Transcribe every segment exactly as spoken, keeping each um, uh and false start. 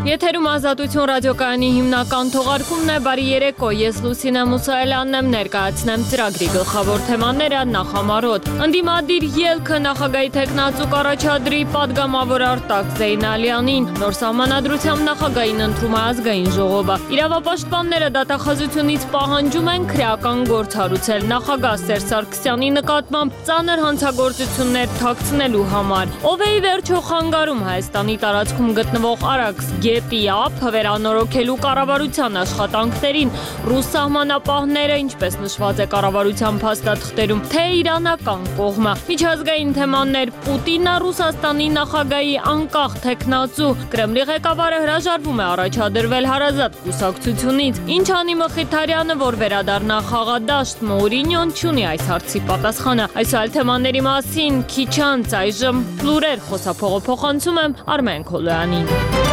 Եթերում Ազատություն ռադիոկայանի հիմնական թողարկումն է, բարի երեկո, ես Լուսինե Մուսայելյանն եմ, ներկայացնեմ ծրագրի գլխավոր թեմաները նախամարոտ։ Ընդդիմադիր ելքը նախագահի թեկնածու կառաջադրի պատգամավոր Արտակ Զեյնալյանին, նոր սահմանադրությամբ նախագահին ընտրում է ազգային ժողովը։ Իրավապաշտպանները դատախազությունից պահանջում են քրեական գործ հարուցել նախագահ Սերժ Սարգսյանի նկատմամբ ծանր հանցագործություններ թաքցնելու համար։ Ով է ի վերջո խանգարում Հայաստանի տարածքում գտնվող Արաքս գետի ափը վերանորոգելու կառավարության աշխատանքներին, ռուս սահմանապահները, ինչպես նշված է կառավարության փաստաթղթերում, թե իրանական կողմը։ Միջազգային թեմաներ, Պուտինը Ռուսաստանի նախագահի անկախ թեկնածու, Կրեմլի ղեկավարը հրաժարվում է առաջադրվել հարազատ կուսակցությունից։ Ինչ անի Մխիթարյանը, որ վերադառնա խաղադաշտ, Մոուրինյոն չունի այս հարցի պատասխանը։ Այս այլ թեմաների մասին քիչ անց այժմ լուրեր խոսափողը փոխանցում եմ Արմեն Քոլոյանին։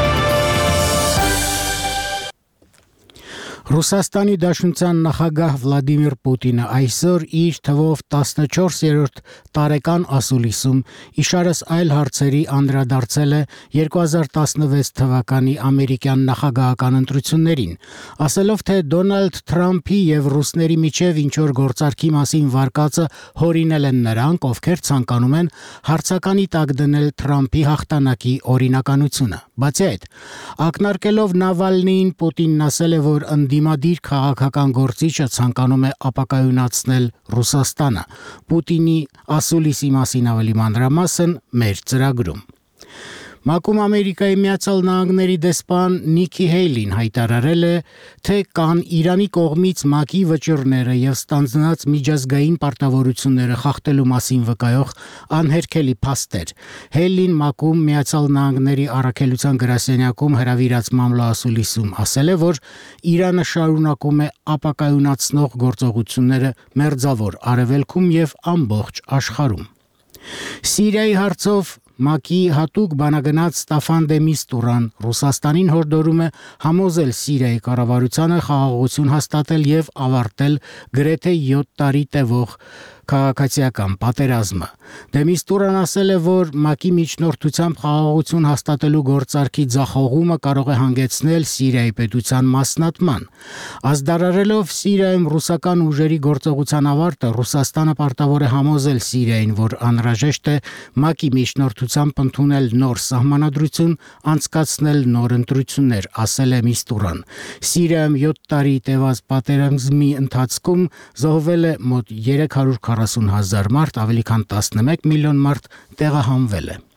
Ռուսաստանի Դաշնության նախագահ Վլադիմիր Պուտինը այսօր իր թվով տասնչորսերորդ տարեկան ասուլիսում իշարս այլ հարցերի անդրադարձել է երկու հազար տասնվեց թվականի ամերիկյան նախագահական ընտրություններին, ասելով, թե Դոնալդ Թրամփի եւ ռուսների միջև ինչ-որ գործարքի մասին վարկածը հորինել են նրանք, ովքեր ցանկանում են հարցականի տակ դնել Թրամփի հաղթանակի օրինականությունը։ Բացի այդ, ակնարկելով Նավալնիին, Պուտինն ասել է, որ ընդդիմադիր քաղաքական գործիչը ցանկանում է ապակայունացնել Ռուսաստանը։ Պուտինի ասուլիսի մասին ավելի մանրամասն մեր ծրագրում։ ՄԱԿ-ում Ամերիկայի Միացյալ Նահանգների դեսպան Նիքի Հեյլին հայտարարել է, թե կան Իրանի կողմից ՄԱԿ-ի վճիռները եւ ստանձնած միջազգային պարտավորությունները խախտելու մասին վկայող անհերքելի փաստեր։ Հեյլին ՄԱԿ-ում Միացյալ Նահանգների առաքելության գրասենյակում հրավիրած մամլոասուլիսում ասել է, որ Իրանը շարունակում է ապակայունացնող գործողությունները Մերձավոր Արևելքում եւ ամբողջ աշխարհում։ Սիրիայի հարցով ՄԱԿ-ի հատուկ բանագնաց Ստաֆան դե Միստուրան Ռուսաստանին հորդորում է համոզել Սիրիայի կառավարությանը խաղաղություն հաստատել եւ ավարտել գրեթե յոթ տարի տևող քաղաքացիական պատերազմը։ Դե Միստուրան ասել է, որ ՄԱԿ-ի միջնորդությամբ խաղաղություն հաստատելու գործարքի ձախողումը կարող է հանգեցնել Սիրիայի պետության մասնատման։ Ազդարարելով Սիրիայում ռուսական ուժերի գործողության ավարտը, Ռուսաստանը պարտավոր է համոզել Սիրիային, որ անհրաժեշտ է ՄԱԿ-ի միջնորդությամբ ընդունել նոր սահմանադրություն, անցկացնել նոր ընտրություններ, ասել է Միստուրան։ Սիրիայում յոթ տարի տևած պատերազմի ընթացքում զոհվել է մոտ երեք հարյուր քառասուն հազար մարդ, ավելի քան տասնմեկ միլիոն մարդ տեղահանվել է։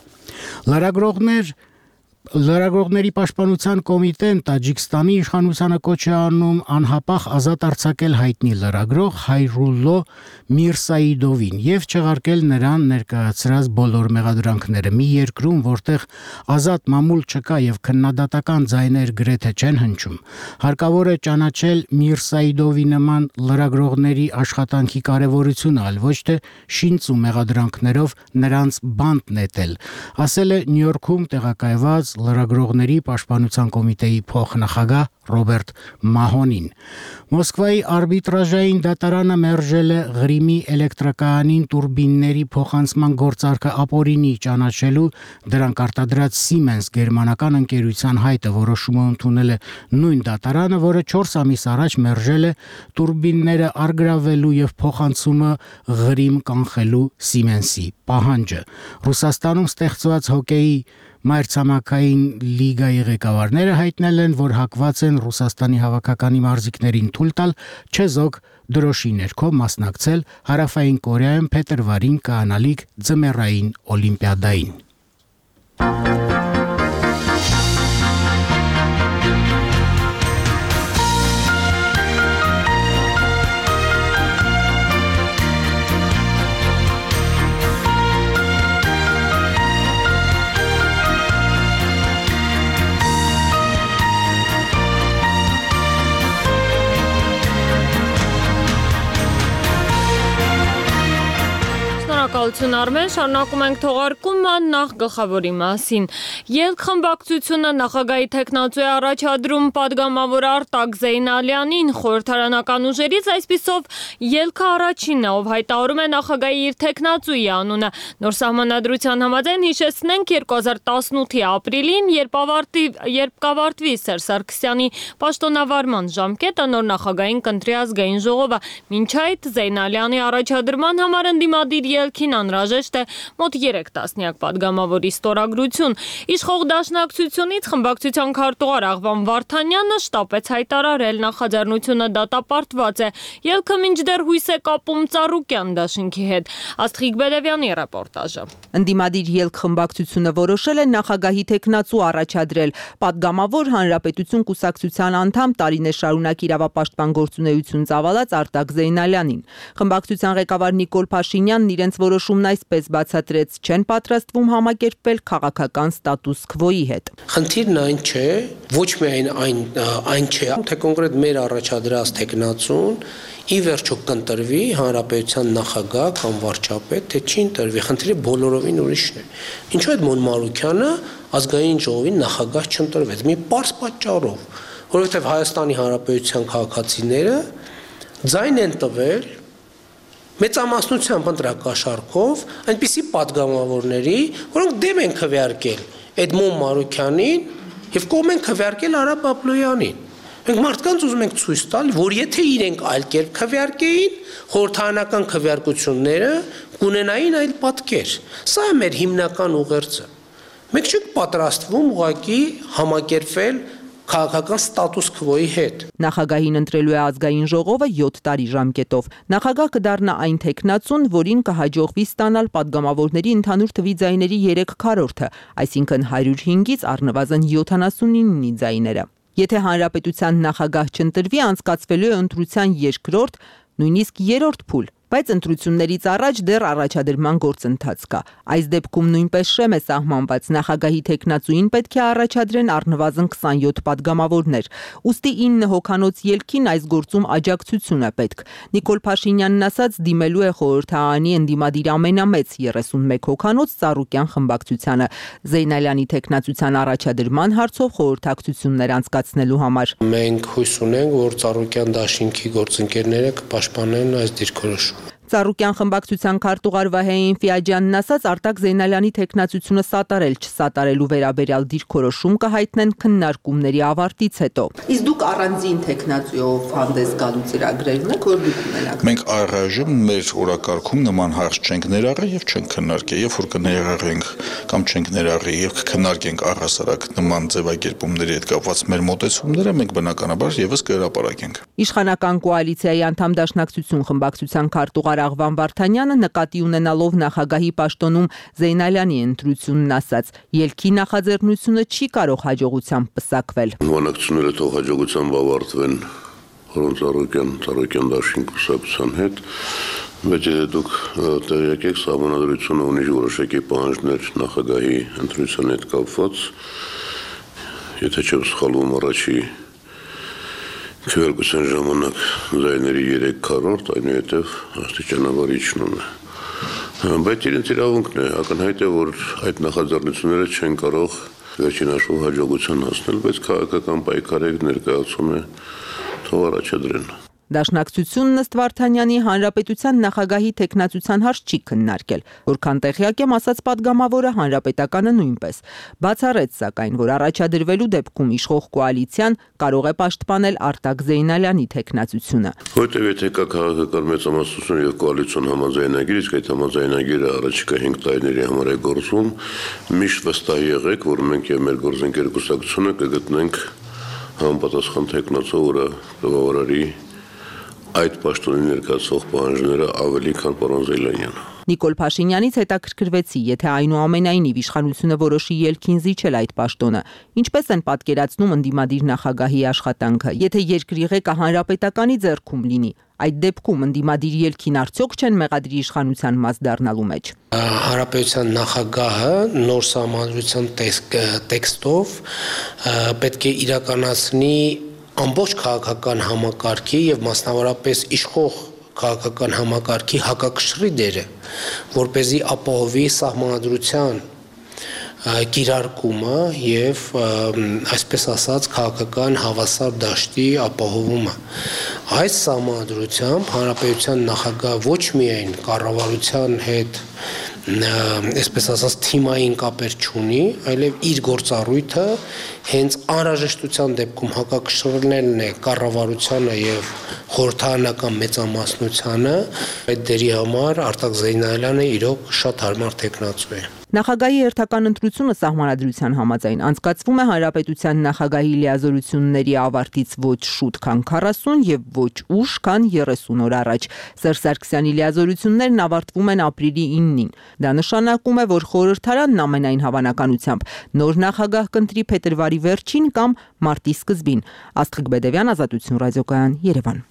Լրագրողներ Լրագրողների պաշտպանության կոմիտեն Տաջիկստանի իշխանությանը կոչ է անում անհապաղ ազատ արձակել հայտնի լրագրող Հայրուլլո Միրսայիդովին եւ չեղարկել նրան ներկայացրած բոլոր մեղադրանքները։ Մի երկրում, որտեղ ազատ մամուլ չկա եւ քննադատական ձայներ գրեթե չեն հնչում, հարկավոր է ճանաչել Միրսայիդովի նման լրագրողների աշխատանքի կարեւորությունը, այլ ոչ թե շինծ ու մեղադրանքներով նրանց բանտ նետել, ասել է Նյու Յորքում տեղակայված Լրագրողների պաշտպանության կոմիտեի փոխնախագահ Ռոբերտ Մահոնին։ Մոսկվայի արբիտրաժային դատարանը մերժել է Ղրիմի էլեկտրակայանին տուրբինների փոխանցման գործարքը ապօրինի ճանաչելու դրանք արտադրած Siemens գերմանական ընկերության հայտը որոշումը ընդունել է նույն դատարանը, որը չորս ամիս առաջ մերժել է տուրբինները արգրավելու եւ փոխանցումը Ղրիմ կանխելու Siemens-ի պահանջը։ Ռուսաստանում ստեղծված հոկեյի մայրցամաքային լիգայի ղեկավարները հայտնել են, որ հակված են Ռուսաստանի հավաքականի մարզիկներին թույլ տալ չեզոք դրոշի ներքո մասնակցել Հարավային Կորեայում փետրվարին կայանալիք ձմեռային օլիմպիադային։ Շնորհակալություն Շնորհակալություն Արմեն, շարունակում ենք թողարկումը նախ գլխավորի մասին։ Ելք խմբակցությունը նախագահի թեկնածու է առաջադրում պատգամավոր Արտակ Զեյնալյանին, խորհրդարանական ուժերից այսպիսով ելքը առաջինն է, ով հայտարարում է նախագահի իր թեկնածուի անունը։ Նոր սահմանադրության համաձայն հիշեցնենք երկու հազար տասնութի ապրիլին, երբ ավարտի, երբ կավարտվի Սերժ Սարգսյանի պաշտոնավարման ժամկետը, նոր նախագահին կընտրի ազգային ժողովը։ Մինչ այդ Զեյնալյանի առաջադրման համար ընդդիմադիր ելքին անհրաժեշտ է մոտ երեք տասնյակ պատգամավորի ստորագրություն։ Իշխող դաշնակցությունից խմբակցության քարտուղար Աղվան Վարդանյանը շտապեց հայտարարել, նախաձեռնությունը դատապարտված է։ Ելքը մինչդեռ հույս է կապում Ծառուկյան դաշինքի հետ։ Աստղիկ Բելևյանի ռեպորտաժը։ Ընդդիմադիր ելք խմբակցությունը որոշել է նախագահի թեկնածու առաջադրել պատգամավոր Հանրապետություն կուսակցության անդամ տարիներ շարունակ իրավապաշտպան գործունեություն ծավալած Արտակ Զեյնալյանին։ Խմբակցության ղեկավար Նիկոլ Փաշինյանն իրենց որոշումն այսպես բացատրեց, չեն պատրաստվում համակերպվել քաղաքական ստատուս քվոյի հետ։ Խնդիրն այն չէ, ոչ միայն այն այն չէ, թե կոնկրետ մեր առաջադրած թեկնածուն ի վերջո կընտրվի հանրապետության նախագահ կամ վարչապետ, թե չի ընտրվի, խնդիրը բոլորովին ուրիշն է։ Ինչու այդ Մոն Մարուկյանը ազգային ժողովին նախագահ չընտրվեց։ Մի պարզ պատճառով, որովհետև Հայաստանի Հանրապետության քաղաքացիները ձայն են տվել մեծամասնությամբ ընտրակաշառքով այնպիսի պատգամավորների, որոնք դեմ են քվեարկել Էդմոն Մարուկյանին եւ կողմ են քվեարկել Արա Բաբլոյանին։ Մենք մարդկանց ուզում ենք ցույց տալ, որ եթե իրենք այլ կերպ քվեարկեին, խորհրդարանական քվեարկությունները կունենային այլ պատկեր։ Սա է մեր հիմնական ուղերձը։ Մենք չենք պատրաստվում ուղղակի համակերպվել քաղաքական ստատուս քվոյի հետ։ Նախագահին ընտրելու է ազգային ժողովը յոթ տարի ժամկետով։ Նախագահ կդառնա այն թեկնածուն, որին կհաջողվի ստանալ պատգամավորների ընդհանուր թվի ձայների երեք քառորդը, այսինքն հարյուր հինգից առնվազն յոթանասունինի ձայները։ Եթե հանրապետության նախագահ չընտրվի, անցկացվելու է ընտրության երկրորդ, նույնիսկ երրորդ փուլ, բայց ընտրություններից առաջ դեռ առաջադրման գործընթաց կա։ Այս դեպքում նույնպես շեմ է սահմանված, նախագահի թեկնածուին պետք է առաջադրեն առնվազն քսանյոթ պատգամավորներ։ Ուստի ինը հոգանոց ելքին այս գործում աջակցություն է պետք։ Նիկոլ Փաշինյանն ասաց, դիմելու է խորհրդարանի ընդդիմադիր ամենամեծ երեսունմեկ հոգանոց Ծառուկյան խմբակցությանը Զեյնալյանի թեկնածության առաջադրման հարցով խորհրդակցություններ անցկացնելու համար։ Մենք հույս ունենք, որ Ծառուկյան դաշինքի գործընկերները կպաշտպանեն այս դիրքորոշումը։ Ծառուկյան խմբակցության քարտուղար Վահե Ինֆիաջյանն ասաց, Արտակ Զեյնալյանի թեկնածությունը սատարել չսատարելու վերաբերյալ դիրքորոշում կհայտնեն քննարկումների ավարտից հետո։ Իսկ դուք առանձին թեկնածուով հանդես գալու ծրագրեր ունեք, որ դուք ունենաք։ Մենք առայժմ մեր օրակարգում նման հարց չենք ներառել եւ չենք քննարկել, երբ որ կներառենք կամ չենք ներառի եւ կքննարկենք առհասարակ նման ձևակերպումների հետ կապված մեր մոտեցումները, մենք բնականաբար եւս կհրապարակենք։ Իշխանական կոալիցիայի անդամ Դաշնակցություն խմբակցության քարտուղար Աղվան Վարդանյանը նկատի ունենալով նախագահի պաշտոնում Զեյնալյանի ընտրությունն ասաց, ելքի նախաձեռնությունը չի կարող հաջողությամբ պսակվել։ Բանակցությունները թող հաջողությամբ ավարտվեն Ծառուկյան, Ծառուկյան դաշինք կուսակցության հետ, բայց եթե դուք տեղյակ եք, սահմանադրությունը ունի որոշակի պահանջներ նախագահի ընտրության հետ կապված, եթե չեմ սխալվում առաջի քվեարկության ժամանակ ձայների երեք քառորդ, այնուհետև աստիճանաբար իջնում է։ Բայց իրենց իրավունքն է, ակնհայտ է, որ այդ նախաձեռնությունները չեն կարող վերջին հաշվով հաջողության հասնել, բայց քաղաքական պայքարը ներկայացում է թող առաջադրեն։ Դաշնակցությունն ըստ Վարդանյանի հանրապետության նախագահի թեկնածության հարց չի քննարկել, որքան տեղյակ եմ, ասաց պատգամավորը, հանրապետականը նույնպես։ Բացառեց սակայն, որ առաջադրվելու դեպքում իշխող կոալիցիան կարող է պաշտպանել Արտակ Զեյնալյանի թեկնածությունը։ Որտեղ եթե կա քաղաքական մեծամասնություն եւ կոալիցիոն համաձայնագիր, իսկ այդ համաձայնագիրը առաջիկա հինգ տարիների համար է գործում, միշտ վստահ եղեք, որ մենք եւ մեր գործընկեր կուսակցությունը կգտնենք համապատասխան թեկնածու, որը կբավարարի այդ պաշտոնի ներկայացող պահանջները ավելի քան պարոն Զեյնալյանը։ Նիկոլ Փաշինյանից հետաքրքրվեցի, եթե այնուամենայնիվ իշխանությունը որոշի ելքին զիջել այդ պաշտոնը, ինչպես են պատկերացնում ընդդիմադիր նախագահի աշխատանքը, եթե երկրի ղեկը հանրապետականի ձեռքում լինի, այդ դեպքում ընդդիմադիր ելքին արդյոք չեն մեղադրի իշխանության մաս դառնալու մեջ։ Հանրապետության նախագահը նոր սահմանադրության տեքստով պետք է իրականացնի ամբողջ քաղաքական համակարգի եւ մասնավորապես իշխող քաղաքական համակարգի հակակշռի դերը, որպեսզի ապահովի սահմանադրության կիրարկումը եւ այսպես ասած քաղաքական հավասար դաշտի ապահովումը։ Այս սահմանադրությամբ հանրապետության նախագահ ոչ միայն կառավարության հետ այսպես ասած թիմային կապեր չունի, այլև իր գործառույթը հենց անհրաժեշտության դեպքում հակակշռելն է կառավարությանը եւ խորհրդարանական մեծամասնությանը, այդ դերի համար Արտակ Զեյնալյանը իրոք շատ հարմար տեխնացու է։ Նախագահի հերթական ընտրությունը սահմանադրության համաձայն անցկացվում է հանրապետության նախագահի լիազորությունների ավարտից ոչ շուտ, քան քառասուն եւ ոչ ուշ, քան երեսուն օր առաջ։ Սերժ Սարգսյանի լիազորություններն ավարտվում են ապրիլի իննին։ Դա նշանակում է, որ խորհրդարանն ամենայն հավանականությամբ նոր նախագահ կընտրի փետրվարի վերջին կամ մարտի սկզբին։ Աստղիկ Բեդևյան, Ազատություն ռադիոկայան, Երևան։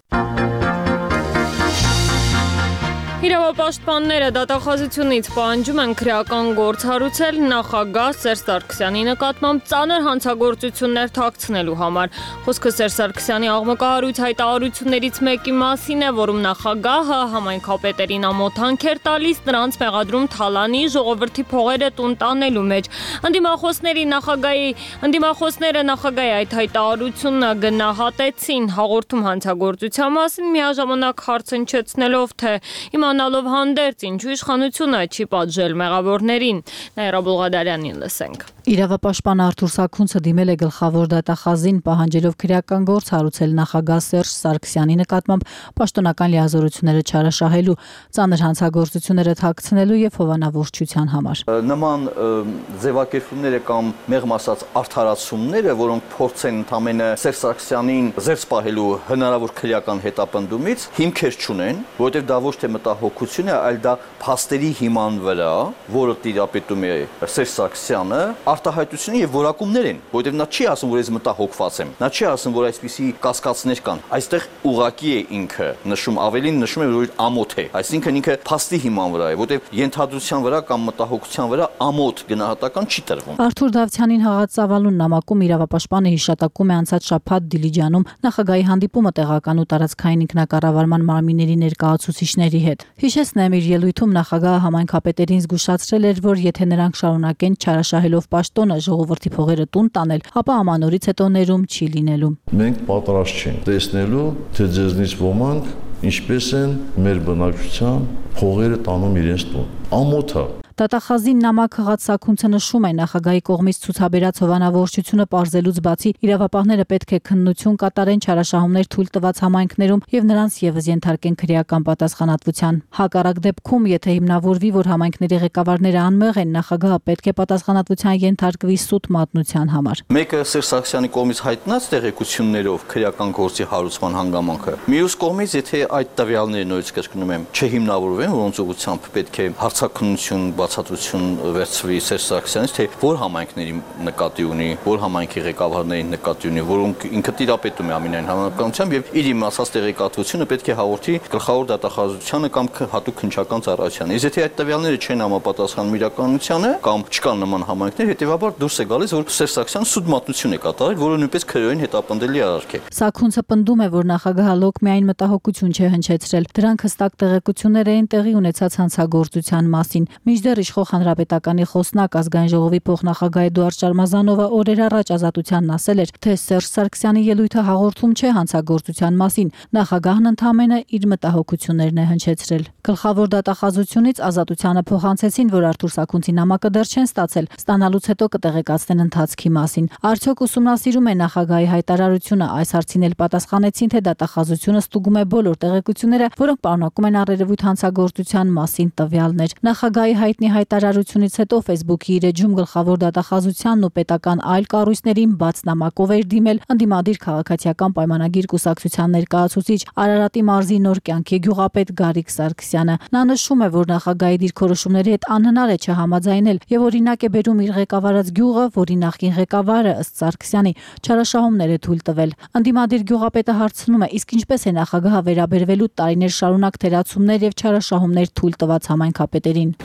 Իրավապաշտպանները դատախազությունից պահանջում են քրեական գործ հարուցել նախագահ Սերժ Սարգսյանի նկատմամբ ծանր հանցագործություններ թաքցնելու համար։ Խոսքը Սերժ Սարգսյանի աղմկահարույց հայտարարություններից մեկի մասին է, որում նախագահը համայնքապետերին ամոթանք էր տալիս նրանց մեղադրում թալանի ժողովրդի փողերը տուն տանելու մեջ։ Ընդդիմախոսների նախագահի ընդդիմախոսները նախագահի այդ հայտարարությունը գնահատեցին, հաղորդում հանցագործության մասին միաժամանակ հարցնչեցնելով, թե իմանալով հանդերձ ինչու իշխանությունը չի պատժել մեղավորներին։ Նաիրա Բուլղադարյանին լսենք։ Իրավապաշտպան Արթուր Սաքունցը դիմել է գլխավոր դատախազին, պահանջելով քրեական գործ հարուցել նախագահ Սերժ Սարգսյանի նկատմամբ պաշտոնական լիազորությունները չարաշահելու, ծանր հանցագործությունները թաքցնելու եւ հովանավորչության համար։ Նման ձևակերպումները կամ մեղմ ասած արդարացումները, որոնք փորձեն ընդամենը Սերժ Սարգսյանին զերծ պահելու հնարավոր քրեական հետապնդումից հիմքեր չունեն, որովհետեւ դա ոչ թե մտահոգություն է, այլ դա փաստերի հիման վրա, որը տիրապետում է Սերժ Սարգսյանը, արտահայտություն եւ որակումներ են, որովհետեւ նա չի ասում, որ ես մտահոգված եմ։ Նա չի ասում, որ այսպիսի կասկածներ կան։ Այստեղ ուղղակի է ինքը նշում, ավելին նշում է, որ ամոթ է։ Այսինքն ինքը փաստի հիման վրա է, որովհետեւ ենթադրության վրա կամ մտահոգության վրա ամոթ գնահատական չի տրվում։ Արթուր Դավթյանին հաղած ծավալուն նամակում իրավապաշտպանը հիշատակում է անցած շաբաթ Դիլիջանում նախագահի հանդիպումը տեղական ու տարածքային ինքնակառավարման մարմինների ներկայացուցիչների հետ։ Հիշեցնեմ, իր ելույթում նախագահը համայնքապետերին զգուշացրել էր, որ եթե նրանք շարունակեն չարաշահելով պաշտոնը ժողովրդի փողերը տուն տանել, ապա ամանորից հետո ներում չի լինելու։ Մենք պատրաստ չենք տեսնելու, թե ձեզնից ոմանք ինչպես են մեր բնակչության փողերը տանում իրենց տուն։ Ամոթ է։ Դատախազին նամակ հղած Սաքունցը նշում է, նախագահի կողմից ցուցաբերած հովանավորչությունը պարզելուց բացի իրավապահները պետք է քննություն կատարեն չարաշահումներ թույլ տված համայնքներում եւ նրանց եւս ենթարկեն քրեական պատասխանատվության։ Հակառակ դեպքում, եթե հիմնավորվի, որ համայնքների ղեկավարները անմեղ են, նախագահը պետք է պատասխանատվության ենթարկվի սուտ մատնության համար։ Մեկը Սերժ Սարգսյանի կողմից հայտնած տեղեկություններով քրեական գործի հարուցման հանգամանքը։ Մյուս կողմից, եթե այդ տվյալները նույնիսկ կրկնում եմ, չհիմնավորվեն, որոնց ուղղությամբ պետք է հարցաքննություն բացատրություն վերցվի Սերժ Սարգսյանից, թե որ համայնքների նկատի ունի, որ համայնքի ղեկավարների նկատի ունի, որոնք ինքը տիրապետում է ամենայն հավանականությամբ եւ իր իմացած տեղեկատվությունը պետք է հաղորդի գլխավոր դատախազությանը կամ հատուկ քննչական ծառայությանը։ Իսկ եթե այդ տվյալները չեն համապատասխանում իրականությանը կամ չկան նման համայնքներ, հետեւաբար դուրս է գալիս, որ Սերժ Սարգսյանը սուտ մատնություն է կատարել, որը նույնպես քրեորեն հետապնդելի արարք է։ Սաքունցը պնդում է, որ նախագահը լոկ միայն մտահոգություն չէ հնչեցրել, դրանք հստակ տեղեկություններ էին տեղի ունեցած հանցագործության մասին։ Մինչդեռ իշխող հանրապետականի խոսնակ ազգային ժողովի փոխնախագահ Էդուարդ Շարմազանովը օրեր առաջ Ազատությանն ասել էր, թե Սերժ Սարգսյանի ելույթը հաղորդում չէ հանցագործության մասին, նախագահն ընդհանրապես իր մտահոգություններն է հնչեցրել։ Գլխավոր դատախազությունից Ազատությանը փոխանցեցին, որ Արթուր Սաքունցի նամակը դեռ չեն ստացել, ստանալուց հետո կտեղեկացնեն ընթացքի մասին։ Արդյոք ուսումնասիրում է նախագահի հայտարարությունը, այս հարցին էլ պատասխանեցին, թե դատախազությունը ստուգում է բոլոր տեղեկությունները, որոնք պարունակում են առերևույթ հանցագործության մասին տվյալներ։ Նախագահի հայտնի հայտարարությունից հետո Facebook-ի իր էջում գլխավոր դատախազությանն ու պետական այլ կառույցներին բաց նամակով էր դիմել ընդդիմադիր քաղաքացիական պայմանագիր կուսակցության ներկայացուցիչ Արարատի մարզի Նոր կյանքի գյուղապետ Գարիկ Սարգսյանը։ Նա նշում է, որ նախագահի դիրքորոշումների հետ անհնար է չհամաձայնել եւ օրինակ է բերում իր ղեկավարած գյուղը, որի նախկին ղեկավարը ըստ Սարգսյանի չարաշահումներ է թույլ տվել։ Ընդդիմադիր գյուղապետը հարցնում է, իսկ ինչպես է նախագահը վերաբերվելու տարիներ շարունակ թերացումներ եւ չարաշահումներ թույլ տված համայնքապետերին։ Ինչ է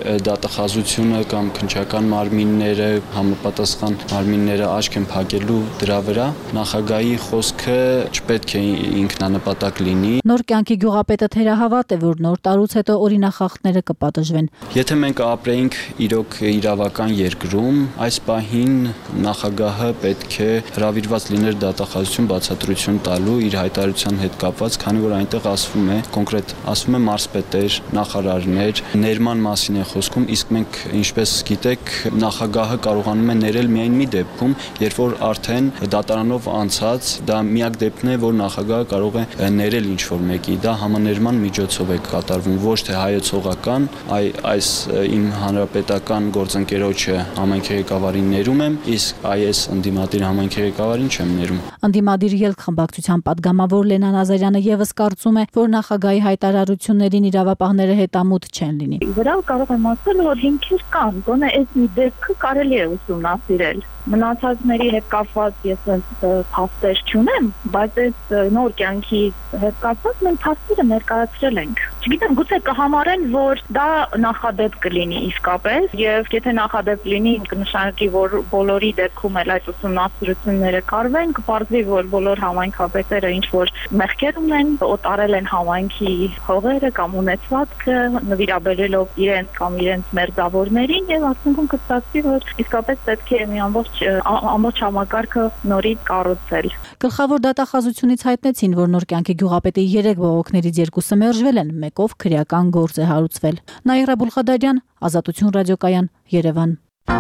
դատախազությունը կամ քննչական մարմինները, համապատասխան մարմինները աչք են փակելու դրա վրա, նախագահի խոսքը չպետք է ինքնանպատակ լինի։ Նոր կյանքի գյուղապետը թերահավատ է, որ նոր տարուց հետո օրինախախտները կպատժվեն։ Եթե մենք ապրեինք իրոք իրավական երկրում, այս պահին նախագահը պետք է հրավիրված լիներ դատախազություն բացատրություն տալու իր հայտարարության հետ կապված, քանի որ այնտեղ ասվում է, կոնկրետ ասվում է մարզպետեր, նախարարներ, ներման մասին է խոսքում, իսկ մենք ինչպես գիտեք, նախագահը կարողանում է ներել միայն մի դեպքում, երբ որ արդեն դատարանով անցած, դա միակ դեպքն է, որ նախագահը կարող է ներել ինչ-որ մեկի, դա համաներման միջոցով է կատարվում, ոչ թե հայեցողական, այ այս իմ հանրապետական գործընկերոջը համայնքի ղեկավարին ներում եմ, իսկ այս ընդդիմադիր համայնքի ղեկավարին չեմ ներում։ Ընդդիմադիր ելք խմբակցության падգամավոր Լենան Ազարյանը եւս կարծում է, որ նախագահի հայտարարություններին իրավապահները հետամուտ չեն լինի։ Վրա կարող եմ ասել, որ հիմքեր կան, գոնե այս մի դեպքը կարելի է ուսումնասիրել։ Մնացածների հետ կապված ես փաստեր չունեմ, բայց այս նոր կյանքի հետ կապված մենք փաստերը ներկայացրել ենք։ Չգիտեմ, գուցե կհամարեն, որ դա նախադեպ կլինի իսկապես, եւ եթե նախադեպ լինի, կնշանակի, որ բոլորի դեպքում էլ այդ ուսումնասիրությունները կարվեն, կպարզվի, որ բոլոր համայնքապետերը ինչ որ մեղքեր ունեն, օտարել են համայնքի հողերը կամ ունեցվածքը, նվիրաբերելով իրենց կամ իրենց մերձավորներին, եւ արդյունքում կստացվի, որ իսկապես պետք է մի ամբողջ ամբողջ համակարգը նորից կառուցել։ Գլխավոր դատախազությունից հայտնեցին, որ նոր կյանքի գյուղապետի երեք բողոքներից երկուսը մերժվել են, մեկով քրեական գործ է հարուցվել։ Նաիրա Բուլխադարյան, Ազատություն ռադիոկայան, Երևան։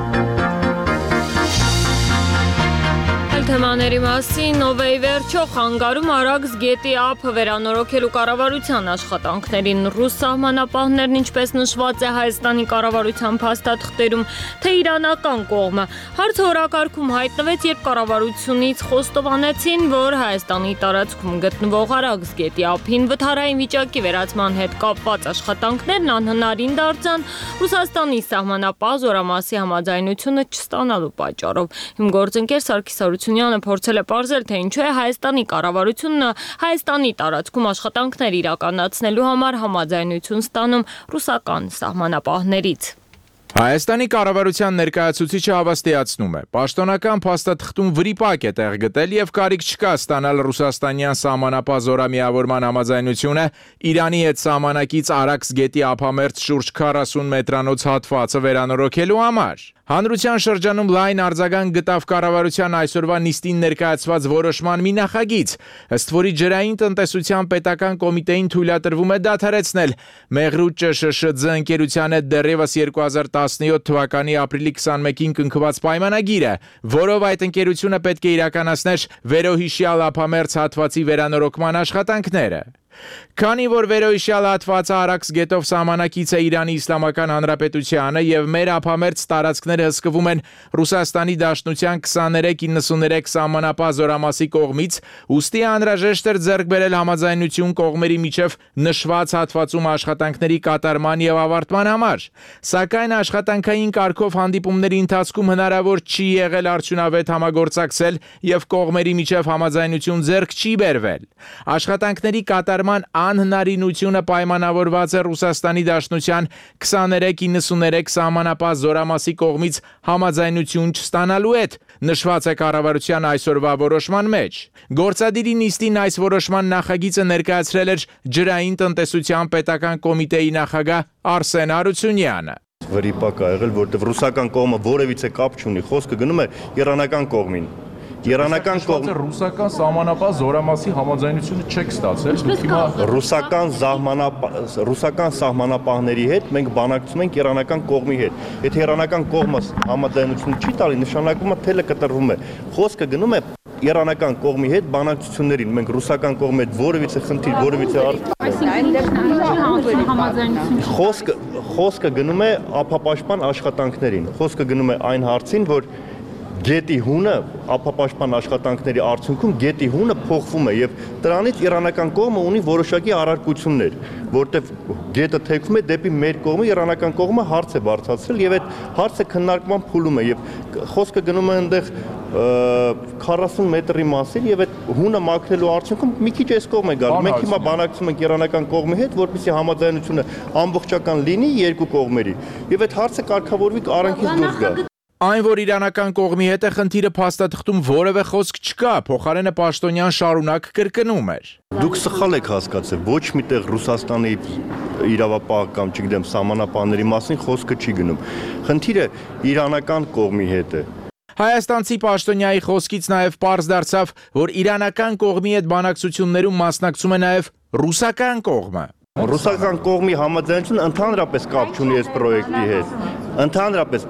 Թեմաների մասին Նովեի վերջո խանգարում Արաքս գետի ափը վերանորոգելու կառավարության աշխատանքներին ռուս սահմանապահներն ինչպես նշված է Հայաստանի կառավարության փաստաթղթերում, թե իրանական կողմը հարցը օրակարգում հայտնվեց, երբ կառավարությունից խոստովանեցին, որ Հայաստանի տարածքում գտնվող Արաքս գետի ափին վթարային վիճակի վերացման հետ կապված աշխատանքներն անհնարին դարձան Ռուսաստանի սահմանապահ զորամասի համաձայնությունը չստանալու պատճառով։ Իմ գործընկեր Սարգիս Հարությունյանը փորձել է պարզել, թե ինչու է Հայաստանի կառավարությունը Հայաստանի տարածքում աշխատանքներ իրականացնելու համար համաձայնություն ստանում ռուսական սահմանապահներից։ Հայաստանի կառավարության ներկայացուցիչը հավաստիացնում է. պաշտոնական փաստաթղթում վրիպակ է տեղ գտել եւ կարիք չկա ստանալ ռուսաստանյան սահմանապահ զորամիավորման համաձայնությունը Իրանի հետ սահմանակից Արաքս գետի ափամերձ շուրջ քառասուն մետրանոց հատվածը վերանորոգելու համար։ Հանրության շրջանում լայն արձագանք գտավ կառավարության այսօրվա նիստին ներկայացված որոշման մի նախագիծ, ըստ որի ջրային տնտեսության պետական կոմիտեին թույլատրվում է դադարեցնել Մեղրուտ ՃՇՇ ընկերության հետ դեռևս երկու հազար տասնյոթ թվականի ապրիլի քսանմեկին կնքված պայմանագիրը, որով այդ ընկերությունը պետք է իրականացներ վերոհիշյալ ափամերձ հատվածի վերանորոգման աշխատանքները։ Քանի որ վերոհիշյալ հատվածը Արաքս գետով սահմանակից է Իրանի Իսլամական Հանրապետությանը եւ մեր ափամերձ տարածքները հսկվում են Ռուսաստանի Դաշնության քսաներեք իննսուներեք սահմանապահ զորամասի կողմից, ուստի անհրաժեշտ էր ձեռք բերել համաձայնություն կողմերի միջև նշված հատվածում աշխատանքների կատարման եւ ավարտման համար։ Սակայն աշխատանքային կարգով հանդիպումների ընթացքում հնարավոր չի եղել արդյունավետ համագործակցել եւ կողմերի միջև համաձայնություն ձեռք չի բերվել։ Աշխատանքների կատարման անհնարինությունը պայմանավորված է Ռուսաստանի Դաշնության քսաներեք իննսուներեք սահմանապահ զորամասի կողմից համաձայնություն չստանալու հետ, նշված է կառավարության այսօրվա որոշման մեջ։ Գործադիրի նիստին այս որոշման նախագիծը ներկայացրել էր ջրային տնտեսության պետական կոմիտեի նախագահ Արսեն Հարությունյանը։ Վրիպակ ա եղել, որտեղ ռուսական կողմը որևիցե կապ չունի, խոսքը գնում է իրանական կողմին։ Իրանական կողմը ռուսական սահմանապահ զորամասի համաձայնությունը չեք ստացել, դուք հիմա ռուսական սահմանապահ ռուսական սահմանապահների հետ մենք բանակցում ենք իրանական կողմի հետ։ Եթե իրանական կողմը համաձայնություն չի տալի, նշանակում է թելը կտրվում է։ Խոսքը գնում է իրանական կողմի հետ բանակցություններին։ Մենք ռուսական կողմի հետ որևիցե խնդիր, որևիցե խոսքը խոսքը գնում է ափապաշտպան աշխատանքներին։ Խոսքը գնում է այն հարցին, որ գետի հունը ապապաշտպան աշխատանքների արդյունքում գետի հունը փոխվում է եւ դրանից իրանական կողմը ունի որոշակի առարկություններ, որտեղ գետը թեքվում է դեպի մեր կողմը, իրանական կողմը հարց է բարձրացրել եւ այդ հարցը քննարկման փուլում է եւ խոսքը գնում է այնտեղ քառասուն մետրի մասին եւ այդ հունը մաքրելու արդյունքում մի քիչ այս կողմ է գալու։ Մենք հիմա բանակցում ենք իրանական կողմի հետ, որպեսզի համաձայնությունը ամբողջական լինի երկու կողմերի եւ այդ հարցը կարգավորվի առանքից դուրս գա։ Այն, որ իրանական կողմի հետ է խնդիրը փաստաթղթում որևէ խոսք չկա, փոխարենը Պաշտոնյան շարունակ կրկնում էր։ Դուք սխալ եք հասկացել, ոչ միտեղ Ռուսաստանի իրավապահ կամ չգիտեմ սահմանապահների մասին խոսքը չի գնում։ Խնդիրը իրանական կողմի հետ է։ Հայաստանցի Պաշտոնյայի խոսքից նաև պարզ դարձավ, որ իրանական կողմի հետ բանակցություններում մասնակցում է նաև ռուսական կողմը։ Ռուսական կողմի համաձայնությունը ընդհանրապես կապ չունի այս պրոյեկտի հետ։ Ընդհանրապես,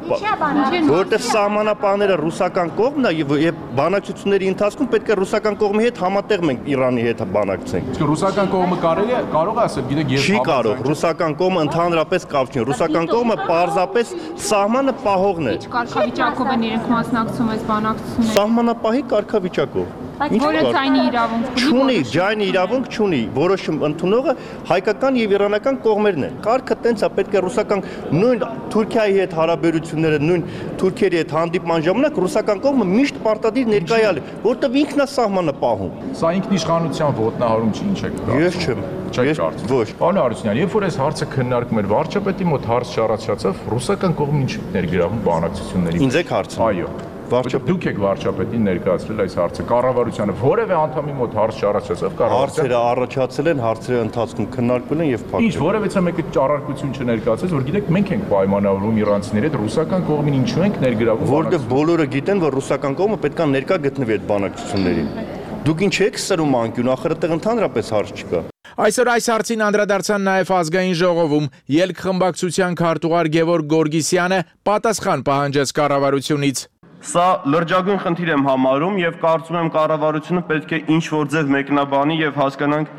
որտեղ սահմանապահները ռուսական կողմն է եւ բանակցությունների ընթացքում պետք է ռուսական կողմի հետ համատեղ մենք Իրանի հետ բանակցենք։ Իսկ ռուսական կողմը կարելի է կարող է ասել, գիտեք, ես չի կարող, ռուսական կողմը ընդհանրապես կապ չունի։ Ռուսական կողմը պարզապես սահմանը պահողն է։ Ինչ կարգավիճակով են իրենք մասնակցում այս բանակցություններին։ Սահմանապահի կարգավիճակով։ Որը ձայնի իրավունք չունի, ձայնի իրավունք չունի, որոշում ընդունողը հայկական եւ իրանական կողմերն են։ Կարգը տենց է, պետք է ռուսական նույն Թուրքիայի հետ հարաբերությունները, նույն Թուրքիայի հետ հանդիպման ժամանակ ռուսական կողմը միշտ պարտադիր ներկայալ է, որտեղ ինքն է սահմանը պահում։ Սա ինքնիշխանության ոտնահարում չի, ինչ է։ Ես չեմ։ Չեք կարծում։ Ոչ։ Պարոն Հարությունյան, երբ որ այս հարցը քննարկում էր վարչապետի մոտ հարց չառաջացավ, ռուսական կողմն ինչ ներգրավում բանակցությունների։ Ինձ եք հարցնում։ Այո։ Դուք եք վարչապետին ներկայացրել այս հարցը, կառավարությանը որևէ անդամի մոտ հարց չառաջացավ կառավարությանը։ Հարցերը առաջացել են, հարցերը ընթացքում քննարկվել են եւ փակվել։ Ինչ որևէ մեկը ճառարկություն չներկայացրեց, որ գիտեք, մենք ենք պայմանավորվում իրանցիների հետ, ռուսական կողմին ինչու ենք ներգրավում։ Որտեղ բոլորը գիտեն, որ ռուսական կողմը պետք է ներկա գտնվի այդ բանակցություններին։ Դուք ինչ եք սրում անկյուն, ախր այդտեղ ընդհանրապես հարց չկա։ Այսօր այս հարցին անդրադարձան նաև ազգային ժողովում ելք խմբակցության քարտուղար Գևորգ Գորգիսյանը պատասխան պահանջեց կառավարությունից։ Սա լրջագույն խնդիր եմ համարում եւ կարծում եմ կառավարությունը պետք է ինչ-որ ձև մեկնաբանի եւ հասկանանք